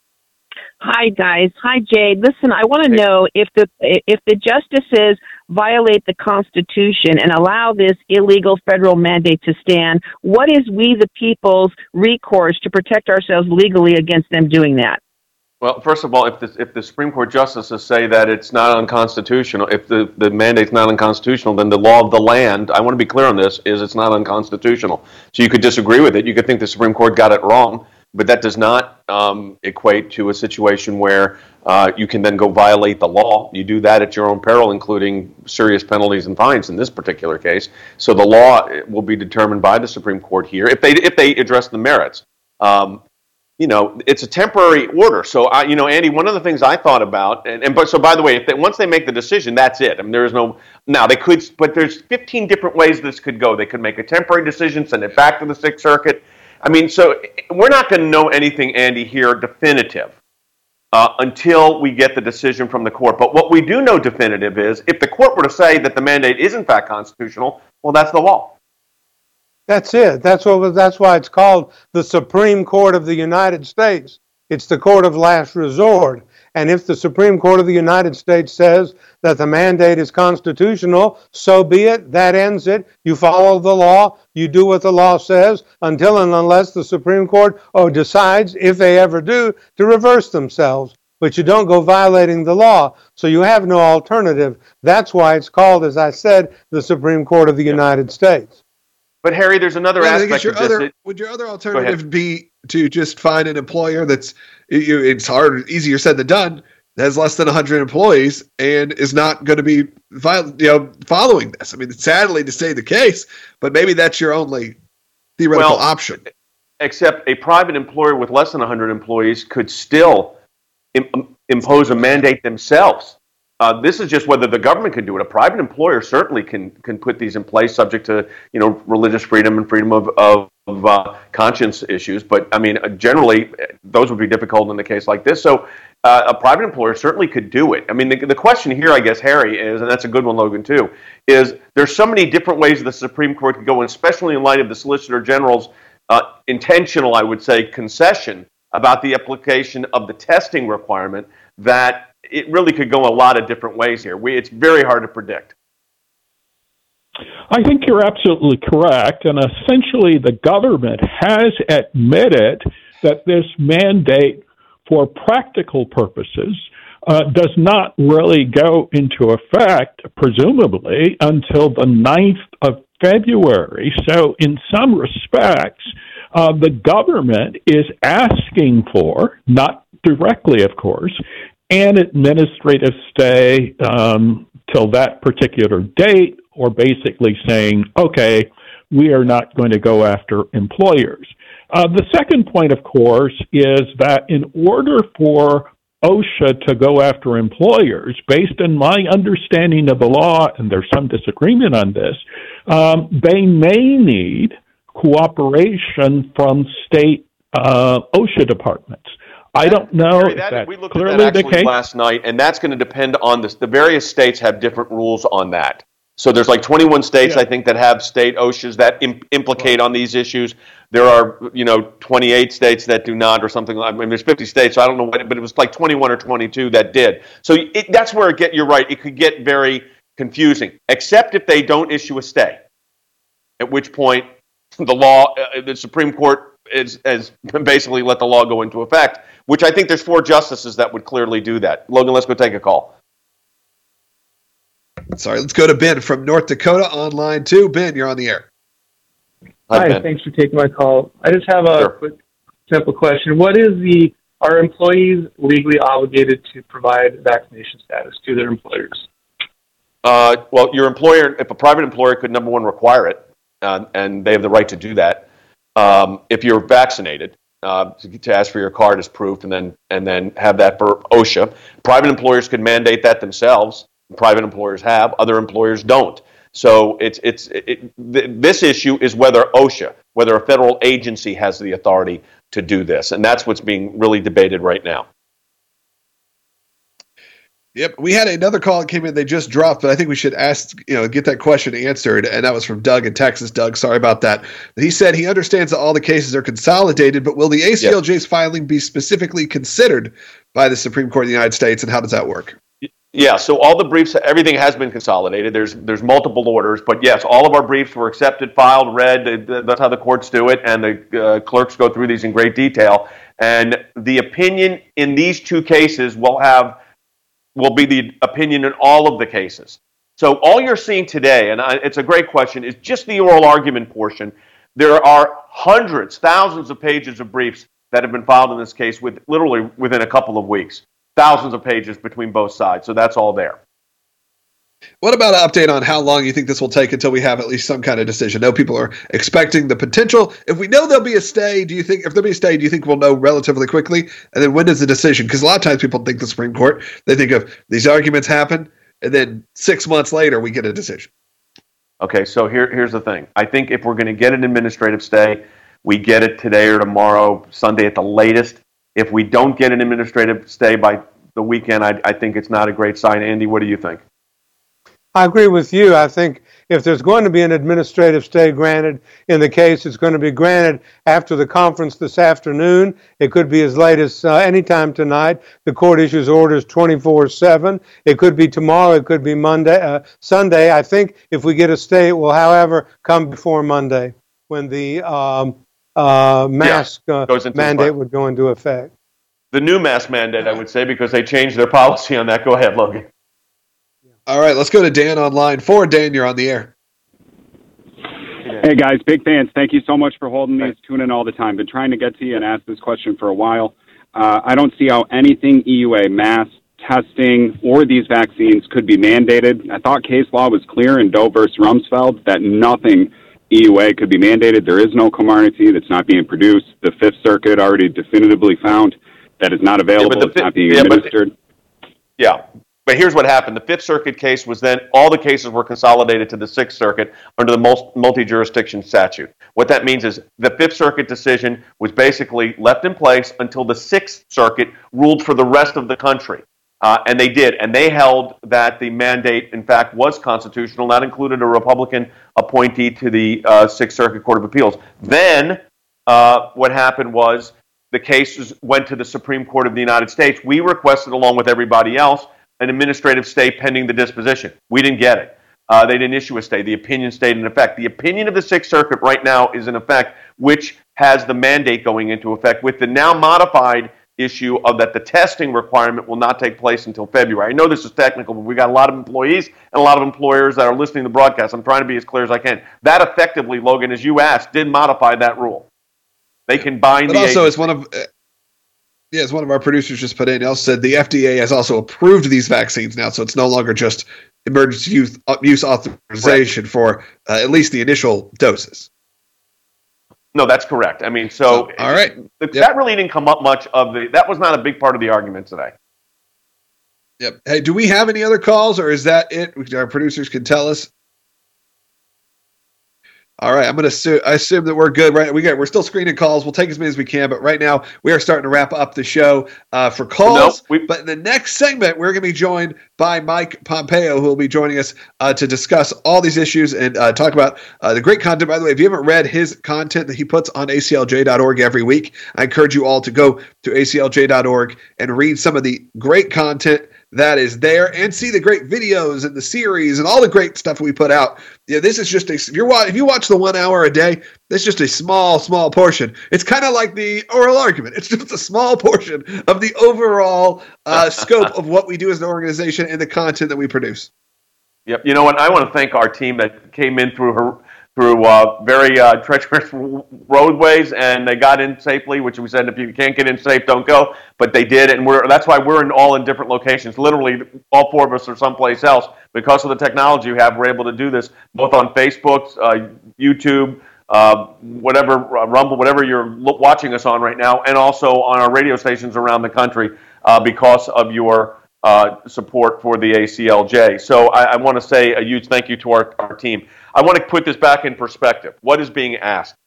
Hi, guys. Hi, Jade. Listen, I want to know if the if the justices violate the Constitution and allow this illegal federal mandate to stand, what is we the people's recourse to protect ourselves legally against them doing that? Well, first of all, if the, if the Supreme Court justices say that it's not unconstitutional, if the, the mandate's not unconstitutional, then the law of the land, I want to be clear on this, is it's not unconstitutional. So you could disagree with it. You could think the Supreme Court got it wrong, but that does not um, equate to a situation where uh, you can then go violate the law. You do that at your own peril, including serious penalties and fines in this particular case. So the law will be determined by the Supreme Court here if they if they address the merits. Um, You know, it's a temporary order. So, I, you know, Andy, one of the things I thought about, and, and but so by the way, if they, once they make the decision, that's it. I mean, there is no, now they could, but there's fifteen different ways this could go. They could make a temporary decision, send it back to the Sixth Circuit. I mean, so we're not going to know anything, Andy, here definitive uh, until we get the decision from the court. But what we do know definitive is if the court were to say that the mandate is in fact constitutional, well, that's the law. That's it. That's what. That's why it's called the Supreme Court of the United States. It's the court of last resort. And if the Supreme Court of the United States says that the mandate is constitutional, so be it. That ends it. You follow the law. You do what the law says until and unless the Supreme Court oh, decides, if they ever do, to reverse themselves. But you don't go violating the law. So you have no alternative. That's why it's called, as I said, the Supreme Court of the United States. But Harry, there's another well, aspect your of this. Other, it, would your other alternative be to just find an employer that's, you, it's hard, easier said than done, has less than one hundred employees and is not going to be you know, following this? I mean, sadly to say the case, but maybe that's your only theoretical well, option. Except a private employer with less than one hundred employees could still im- impose a mandate themselves. Uh, this is just whether the government can do it. A private employer certainly can can put these in place, subject to you know religious freedom and freedom of of, of uh, conscience issues. But I mean, generally, those would be difficult in a case like this. So, uh, a private employer certainly could do it. I mean, the, the question here, I guess, Harry, is, and that's a good one, Logan, too, is there's so many different ways the Supreme Court could go, and especially in light of the Solicitor General's uh, intentional, I would say, concession about the application of the testing requirement, that it really could go a lot of different ways here. We, it's very hard to predict. I think you're absolutely correct. And essentially, the government has admitted that this mandate, for practical purposes, uh, does not really go into effect, presumably, until the ninth of February. So in some respects, uh, the government is asking for, not directly, of course, an administrative stay um, till that particular date, or basically saying, okay, we are not going to go after employers. Uh, the second point, of course, is that in order for OSHA to go after employers, based on my understanding of the law, and there's some disagreement on this, um, they may need cooperation from state uh, OSHA departments. I don't know Gary, if that, that's we looked clearly at that the actually case. last night, and that's going to depend on this. The various states have different rules on that. So there's like twenty-one states, Yeah. I think, that have state OSHAs that im- implicate on these issues. There are, you know, twenty-eight states that do not, or something like. I mean, there's fifty states, so I don't know what, but it was like twenty-one or twenty-two that did. So it, that's where it get. You're right. It could get very confusing, except if they don't issue a stay. At which point, the law, uh, the Supreme Court is has basically let the law go into effect. Which I think there's four justices that would clearly do that. Logan, let's go take a call. Sorry, let's go to Ben from North Dakota online too. Ben, you're on the air. Hi, Hi, Ben. thanks for taking my call. I just have a Sure. quick, simple question. What is the, are employees legally obligated to provide vaccination status to their employers? Uh, well, your employer, if a private employer could, number one, require it, uh, and they have the right to do that. Um, if you're vaccinated, uh, to, to ask for your card as proof, and then and then have that for OSHA. Private employers could mandate that themselves. Private employers have, other employers don't. So it's it's it, th- this issue is whether OSHA, whether a federal agency has the authority to do this, and that's what's being really debated right now. Yep, we had another call that came in. They just dropped, but I think we should ask, you know, get that question answered. And that was from Doug in Texas. Doug, sorry about that. He said he understands that all the cases are consolidated, but will the A C L J's yes. filing be specifically considered by the Supreme Court of the United States, and how does that work? Yeah, so all the briefs, everything has been consolidated. There's there's multiple orders, but yes, all of our briefs were accepted, filed, read. That's how the courts do it, and the uh, clerks go through these in great detail. And the opinion in these two cases will have will be the opinion in all of the cases. So all you're seeing today, and I, it's a great question, is just the oral argument portion. There are hundreds, thousands of pages of briefs that have been filed in this case with literally within a couple of weeks. Thousands of pages between both sides. So that's all there. What about an update on how long you think this will take until we have at least some kind of decision? I know people are expecting the potential. If we know there'll be a stay, do you think, if there'll be a stay, do you think we'll know relatively quickly? And then when does the decision? Because a lot of times people think the Supreme Court, they think of these arguments happen, and then six months later we get a decision. Okay, so here, here's the thing. I think if we're going to get an administrative stay, we get it today or tomorrow, Sunday at the latest. If we don't get an administrative stay by the weekend, I, I think it's not a great sign. Andy, what do you think? I agree with you. I think if there's going to be an administrative stay granted in the case, it's going to be granted after the conference this afternoon. It could be as late as uh, anytime tonight. The court issues orders twenty-four seven. It could be tomorrow. It could be Monday, uh, Sunday. I think if we get a stay, it will, however, come before Monday when the um, uh, mask yeah, uh, mandate effect. would go into effect. The new mask mandate, I would say, because they changed their policy on that. Go ahead, Logan. All right, let's go to Dan online. For Dan, you're on the air. Hey, guys, big fans. Thank you so much for holding me. Tune in all the time. Been trying to get to you and ask this question for a while. Uh, I don't see how anything E U A, mass testing, or these vaccines could be mandated. I thought case law was clear in Doe versus Rumsfeld that nothing E U A could be mandated. There is no Comirnaty that's not being produced. The Fifth Circuit already definitively found that is not available. Yeah, it's not being yeah, administered. But, yeah. But here's what happened. The Fifth Circuit case was then, all the cases were consolidated to the Sixth Circuit under the multi-jurisdiction statute. What that means is the Fifth Circuit decision was basically left in place until the Sixth Circuit ruled for the rest of the country. Uh, and they did. And they held that the mandate, in fact, was constitutional. That included a Republican appointee to the uh, Sixth Circuit Court of Appeals. Then uh, what happened was the case went to the Supreme Court of the United States. We requested, along with everybody else, an administrative stay pending the disposition. We didn't get it. Uh, they didn't issue a stay. The opinion stayed in effect. The opinion of the Sixth Circuit right now is in effect, which has the mandate going into effect with the now modified issue of that the testing requirement will not take place until February. I know this is technical, but we got a lot of employees and a lot of employers that are listening to the broadcast. I'm trying to be as clear as I can. That effectively, Logan, as you asked, did modify that rule. They can bind but the also, agency. as one of uh, yeah, as one of our producers just put in, he also said the F D A has also approved these vaccines now, so it's no longer just emergency use, uh, use authorization right. for uh, at least the initial doses. No, that's correct. I mean, so, so all right, that yep. really didn't come up much of the. That was not a big part of the argument today. Yep. Hey, do we have any other calls, or is that it? Our producers can tell us. All right, I'm going to assume, I assume that we're good, right? We got, we're still screening calls. We'll take as many as we can, but right now we are starting to wrap up the show uh, for calls. No, we, but in the next segment, we're going to be joined by Mike Pompeo, who will be joining us uh, to discuss all these issues and uh, talk about uh, the great content. By the way, if you haven't read his content that he puts on A C L J dot org every week, I encourage you all to go to A C L J dot org and read some of the great content that is there and see the great videos and the series and all the great stuff we put out. Yeah, this is just a, if you're if you watch the one hour a day, this is just a small, small portion. It's kind of like the oral argument. It's just a small portion of the overall uh, scope of what we do as an organization and the content that we produce. Yep. You know what? I want to thank our team that came in through her through uh, very uh, treacherous roadways, and they got in safely, which we said if you can't get in safe, don't go. But they did, and we're that's why we're in all in different locations. Literally, all four of us are someplace else. Because of the technology we have, we're able to do this both on Facebook, uh, YouTube, uh, whatever, uh, Rumble, whatever you're lo- watching us on right now, and also on our radio stations around the country uh, because of your uh, support for the A C L J. So I, I want to say a huge thank you to our, our team. I want to put this back in perspective. What is being asked?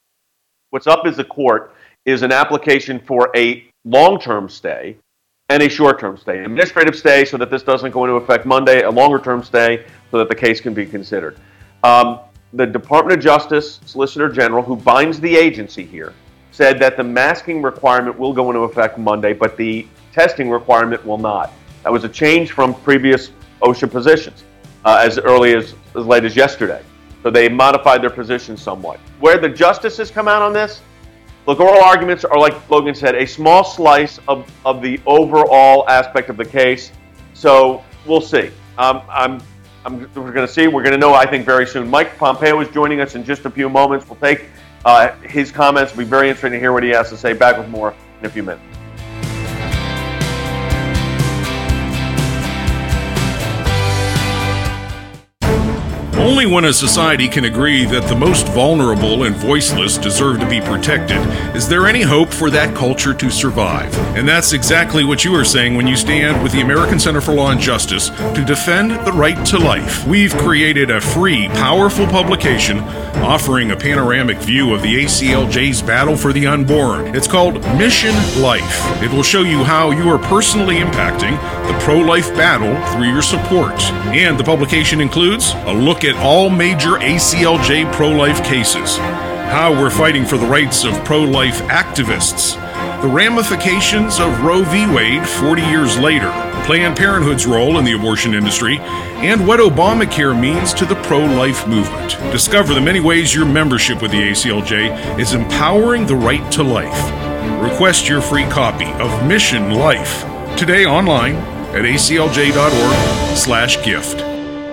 What's up as a court is an application for a long-term stay and a short-term stay. An administrative stay so that this doesn't go into effect Monday, a longer-term stay so that the case can be considered. Um, the Department of Justice Solicitor General, who binds the agency here, said that the masking requirement will go into effect Monday, but the testing requirement will not. That was a change from previous OSHA positions uh, as early as as late as yesterday. So they modified their position somewhat. Where the justices come out on this, look, oral arguments are, like Logan said, a small slice of, of the overall aspect of the case. So we'll see. Um, I'm, I'm, we're going to see. We're going to know, I think, very soon. Mike Pompeo is joining us in just a few moments. We'll take uh, his comments. It'll be very interesting to hear what he has to say. Back with more in a few minutes. Only when a society can agree that the most vulnerable and voiceless deserve to be protected is there any hope for that culture to survive. And that's exactly what you are saying when you stand with the American Center for Law and Justice to defend the right to life. We've created a free, powerful publication offering a panoramic view of the A C L J's battle for the unborn. It's called Mission Life. It will show you how you are personally impacting the pro-life battle through your support. And the publication includes a look at all major A C L J pro-life cases, how we're fighting for the rights of pro-life activists, the ramifications of Roe v. Wade forty years later, Planned Parenthood's role in the abortion industry, and what Obamacare means to the pro-life movement. Discover the many ways your membership with the A C L J is empowering the right to life. Request your free copy of Mission Life today online at A C L J dot org slash gift.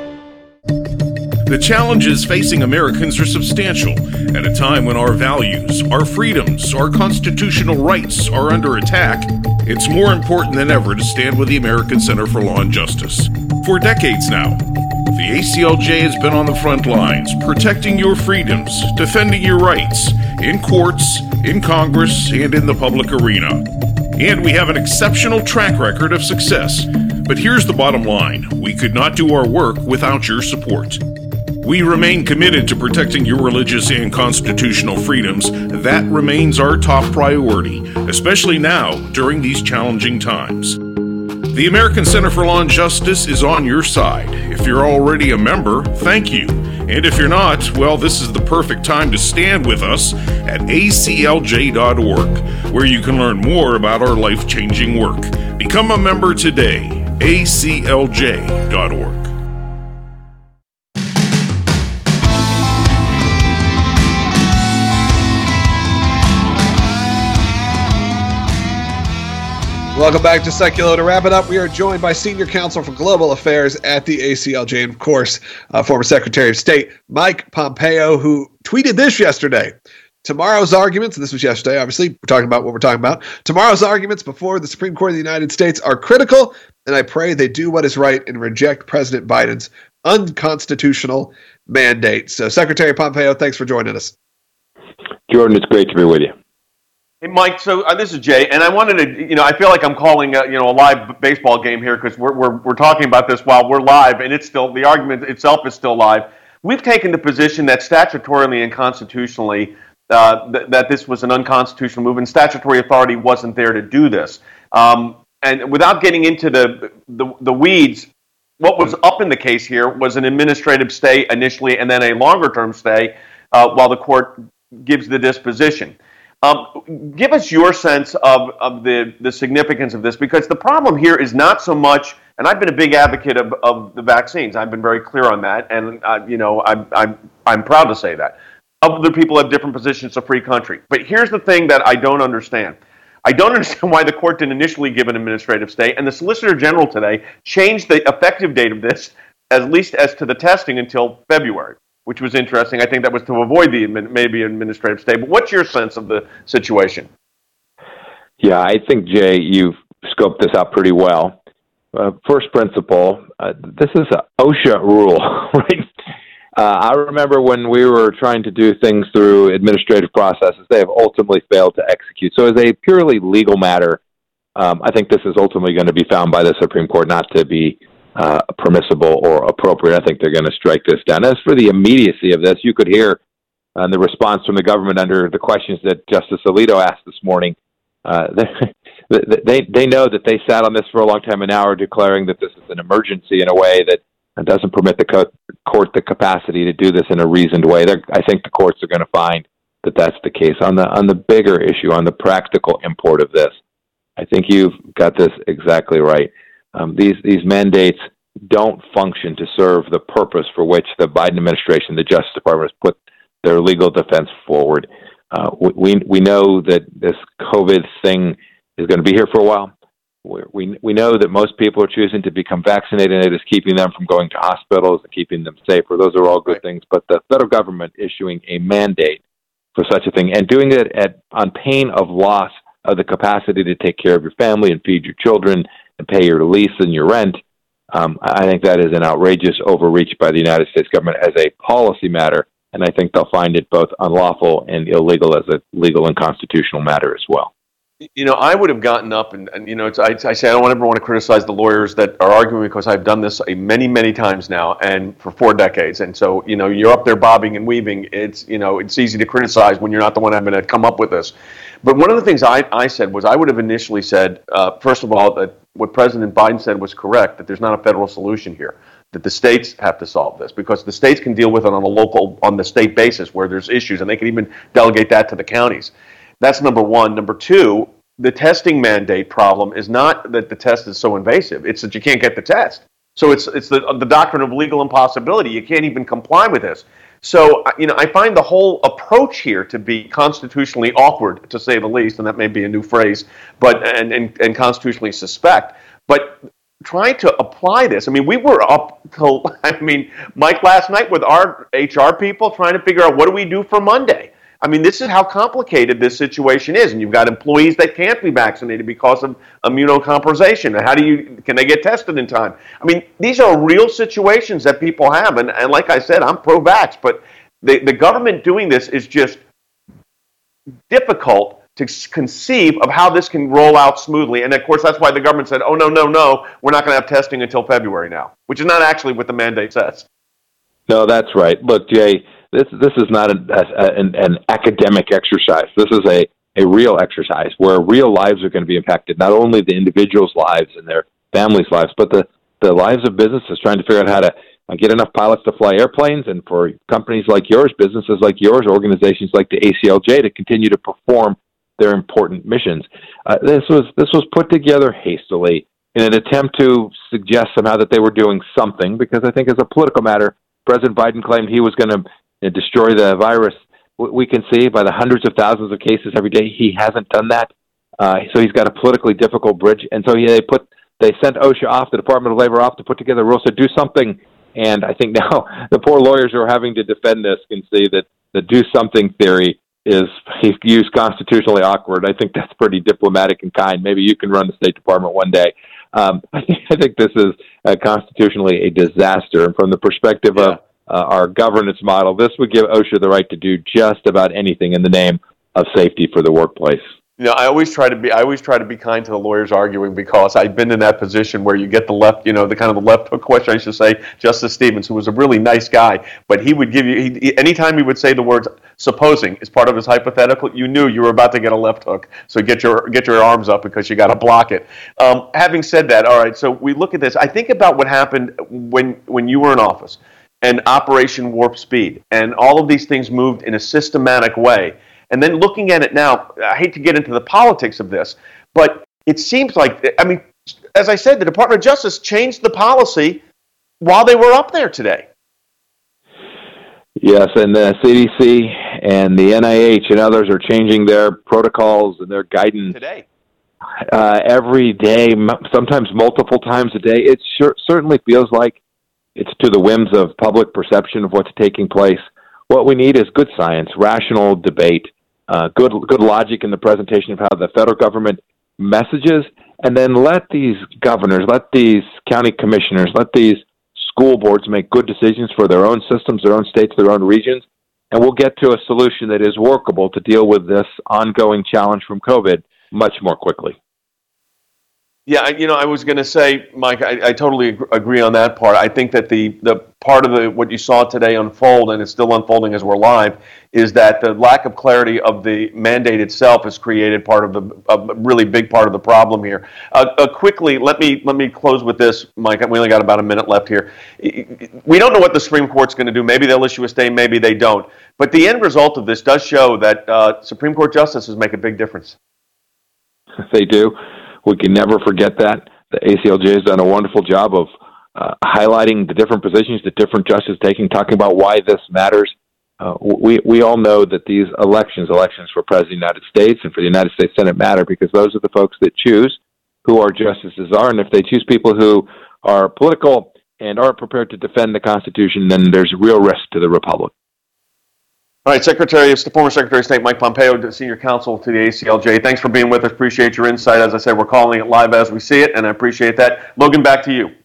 The challenges facing Americans are substantial at a time when our values, our freedoms, our constitutional rights are under attack. It's more important than ever to stand with the American Center for Law and Justice. For decades now, the A C L J has been on the front lines, protecting your freedoms, defending your rights, in courts, in Congress, and in the public arena. And we have an exceptional track record of success. But here's the bottom line. We could not do our work without your support. We remain committed to protecting your religious and constitutional freedoms. That remains our top priority, especially now during these challenging times. The American Center for Law and Justice is on your side. If you're already a member, thank you. And if you're not, well, this is the perfect time to stand with us at A C L J dot org, where you can learn more about our life-changing work. Become a member today, A C L J dot org. Welcome back to Seculo. To wrap it up, we are joined by Senior Counsel for Global Affairs at the A C L J, and of course, uh, former Secretary of State Mike Pompeo, who tweeted this yesterday. Tomorrow's arguments, and this was yesterday, obviously, we're talking about what we're talking about. Tomorrow's arguments before the Supreme Court of the United States are critical, and I pray they do what is right and reject President Biden's unconstitutional mandate. So, Secretary Pompeo, thanks for joining us. Jordan, it's great to be with you. Hey, Mike, so uh, this is Jay, and I wanted to, you know, I feel like I'm calling, uh, you know, a live baseball game here because we're, we're, we're talking about this while we're live, and it's still, the argument itself is still live. We've taken the position that statutorily and constitutionally, uh, th- that this was an unconstitutional move, and statutory authority wasn't there to do this. Um, and without getting into the, the, the weeds, what was up in the case here was an administrative stay initially, and then a longer-term stay uh, while the court gives the disposition. Um, give us your sense of, of the, the significance of this, because the problem here is not so much, and I've been a big advocate of, of the vaccines. I've been very clear on that, and uh, you know, I'm, I'm, I'm proud to say that. Other people have different positions. It's a free country. But here's the thing that I don't understand. I don't understand why the court didn't initially give an administrative stay, and the Solicitor General today changed the effective date of this, at least as to the testing, until February, which was interesting. I think that was to avoid the maybe administrative stay. But what's your sense of the situation? Yeah, I think, Jay, you've scoped this out pretty well. Uh, first principle, uh, this is an OSHA rule, right? Uh, I remember when we were trying to do things through administrative processes, they have ultimately failed to execute. So as a purely legal matter, um, I think this is ultimately going to be found by the Supreme Court not to be Uh, permissible or appropriate. I think they're going to strike this down. As for the immediacy of this, you could hear uh, the response from the government under the questions that Justice Alito asked this morning. Uh, they, they they know that they sat on this for a long time, and now are declaring that this is an emergency in a way that doesn't permit the co- court the capacity to do this in a reasoned way. They're, I think the courts are going to find that that's the case. On the on the bigger issue, on the practical import of this, I think you've got this exactly right. Um, these these mandates don't function to serve the purpose for which the Biden administration, the Justice Department, has put their legal defense forward. Uh, we we know that this COVID thing is going to be here for a while. We we we know that most people are choosing to become vaccinated, and it is keeping them from going to hospitals and keeping them safer. Those are all good things. But the federal government issuing a mandate for such a thing and doing it at on pain of loss of the capacity to take care of your family and feed your children and pay your lease and your rent, um, I think that is an outrageous overreach by the United States government as a policy matter, and I think they'll find it both unlawful and illegal as a legal and constitutional matter as well. You know, I would have gotten up and, and you know, it's, I, I say I don't ever want to criticize the lawyers that are arguing, because I've done this many, many times now and for four decades. And so, you know, you're up there bobbing and weaving. It's, you know, it's easy to criticize when you're not the one having to come up with this. But one of the things I, I said was I would have initially said, uh, first of all, that what President Biden said was correct, that there's not a federal solution here, that the states have to solve this, because the states can deal with it on a local, on the state basis where there's issues, and they can even delegate that to the counties. That's number one. Number two, the testing mandate problem is not that the test is so invasive. It's that you can't get the test. So it's it's the, the doctrine of legal impossibility. You can't even comply with this. So, you know, I find the whole approach here to be constitutionally awkward, to say the least, and that may be a new phrase, but and, and, and constitutionally suspect. But trying to apply this, I mean, we were up till, I mean, Mike, last night with our H R people trying to figure out what do we do for Monday. I mean, this is how complicated this situation is, and you've got employees that can't be vaccinated because of immunocompromisation. And how do you, can they get tested in time? I mean, these are real situations that people have, and, and like I said, I'm pro-vax, but the, the government doing this is just difficult to conceive of how this can roll out smoothly. And of course, that's why the government said, oh, no, no, no, we're not going to have testing until February now, which is not actually what the mandate says. No, that's right. Look, Jay, This this is not an, a, an, an academic exercise. This is a, a real exercise where real lives are going to be impacted, not only the individuals' lives and their families' lives, but the, the lives of businesses trying to figure out how to get enough pilots to fly airplanes, and for companies like yours, businesses like yours, organizations like the A C L J to continue to perform their important missions. Uh, this was this was put together hastily in an attempt to suggest somehow that they were doing something, because I think as a political matter, President Biden claimed he was going to and destroy the virus. We can see by the hundreds of thousands of cases every day, he hasn't done that. Uh, so he's got a politically difficult bridge. And so yeah, they put they sent OSHA off, the Department of Labor off to put together rules to do something. And I think now the poor lawyers who are having to defend this can see that the do something theory is used constitutionally awkward. I think that's pretty diplomatic and kind. Maybe you can run the State Department one day. Um, I, think, I think this is uh, constitutionally a disaster. And from the perspective yeah. of uh, our governance model, this would give OSHA the right to do just about anything in the name of safety for the workplace. You know, I always try to be. I always try to be kind to the lawyers arguing, because I've been in that position where you get the left, you know, the kind of the left hook question. I should say, Justice Stevens, who was a really nice guy, but he would give you he, anytime he would say the words "supposing" as part of his hypothetical, you knew you were about to get a left hook. So get your get your arms up, because you got to block it. Um, having said that, all right. So we look at this. I think about what happened when when you were in office, and Operation Warp Speed, and all of these things moved in a systematic way. And then looking at it now, I hate to get into the politics of this, but it seems like, I mean, as I said, the Department of Justice changed the policy while they were up there today. Yes, and the C D C and the N I H and others are changing their protocols and their guidance today. Uh, every day, sometimes multiple times a day. It sure, certainly feels like it's to the whims of public perception of what's taking place. What we need is good science, rational debate, uh, good good logic in the presentation of how the federal government messages, and then let these governors, let these county commissioners, let these school boards make good decisions for their own systems, their own states, their own regions, and we'll get to a solution that is workable to deal with this ongoing challenge from COVID much more quickly. Yeah, you know, I was going to say, Mike, I, I totally ag- agree on that part. I think that the, the part of the what you saw today unfold, and it's still unfolding as we're live, is that the lack of clarity of the mandate itself has created part of the a really big part of the problem here. Uh, uh, quickly, let me let me close with this, Mike. We only got about a minute left here. We don't know what the Supreme Court's going to do. Maybe they'll issue a stay, maybe they don't. But the end result of this does show that uh, Supreme Court justices make a big difference. They do. We can never forget that. The A C L J has done a wonderful job of uh, highlighting the different positions that different justices are taking, talking about why this matters. Uh, we we all know that these elections, elections for President of the United States and for the United States Senate matter, because those are the folks that choose who our justices are. And if they choose people who are political and aren't prepared to defend the Constitution, then there's real risk to the Republic. All right, Secretary, the former Secretary of State Mike Pompeo, Senior Counsel to the A C L J. Thanks for being with us. Appreciate your insight. As I said, we're calling it live as we see it, and I appreciate that. Logan, back to you.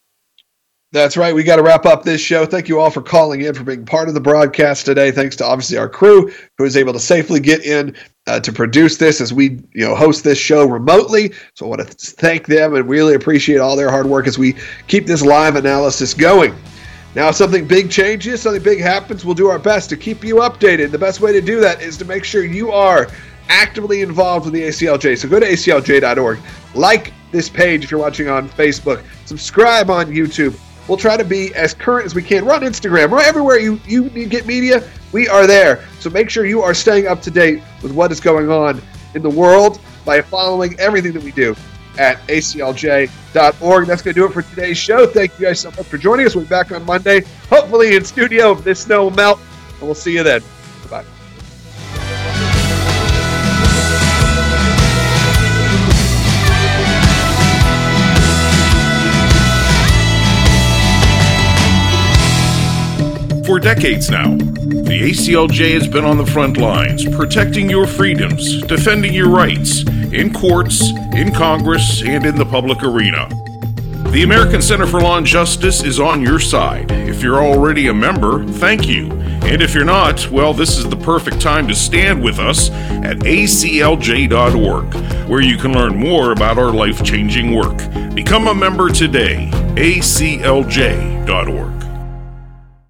That's right. We got to wrap up this show. Thank you all for calling in, for being part of the broadcast today. Thanks to obviously our crew who was able to safely get in uh, to produce this as we, you know, host this show remotely. So I want to thank them and really appreciate all their hard work as we keep this live analysis going. Now, if something big changes, something big happens, we'll do our best to keep you updated. The best way to do that is to make sure you are actively involved with the A C L J. So go to A C L J dot org. Like this page if you're watching on Facebook. Subscribe on YouTube. We'll try to be as current as we can. We're on Instagram. We're everywhere you, you need to get media. We are there. So make sure you are staying up to date with what is going on in the world by following everything that we do at A C L J dot org. That's going to do it for today's show. Thank you guys so much for joining us. We'll be back on Monday, hopefully in studio if this snow will melt, and we'll see you then. Bye-bye. For decades now, the A C L J has been on the front lines, protecting your freedoms, defending your rights, in courts, in Congress, and in the public arena. The American Center for Law and Justice is on your side. If you're already a member, thank you. And if you're not, well, this is the perfect time to stand with us at A C L J dot org, where you can learn more about our life-changing work. Become a member today, A C L J dot org.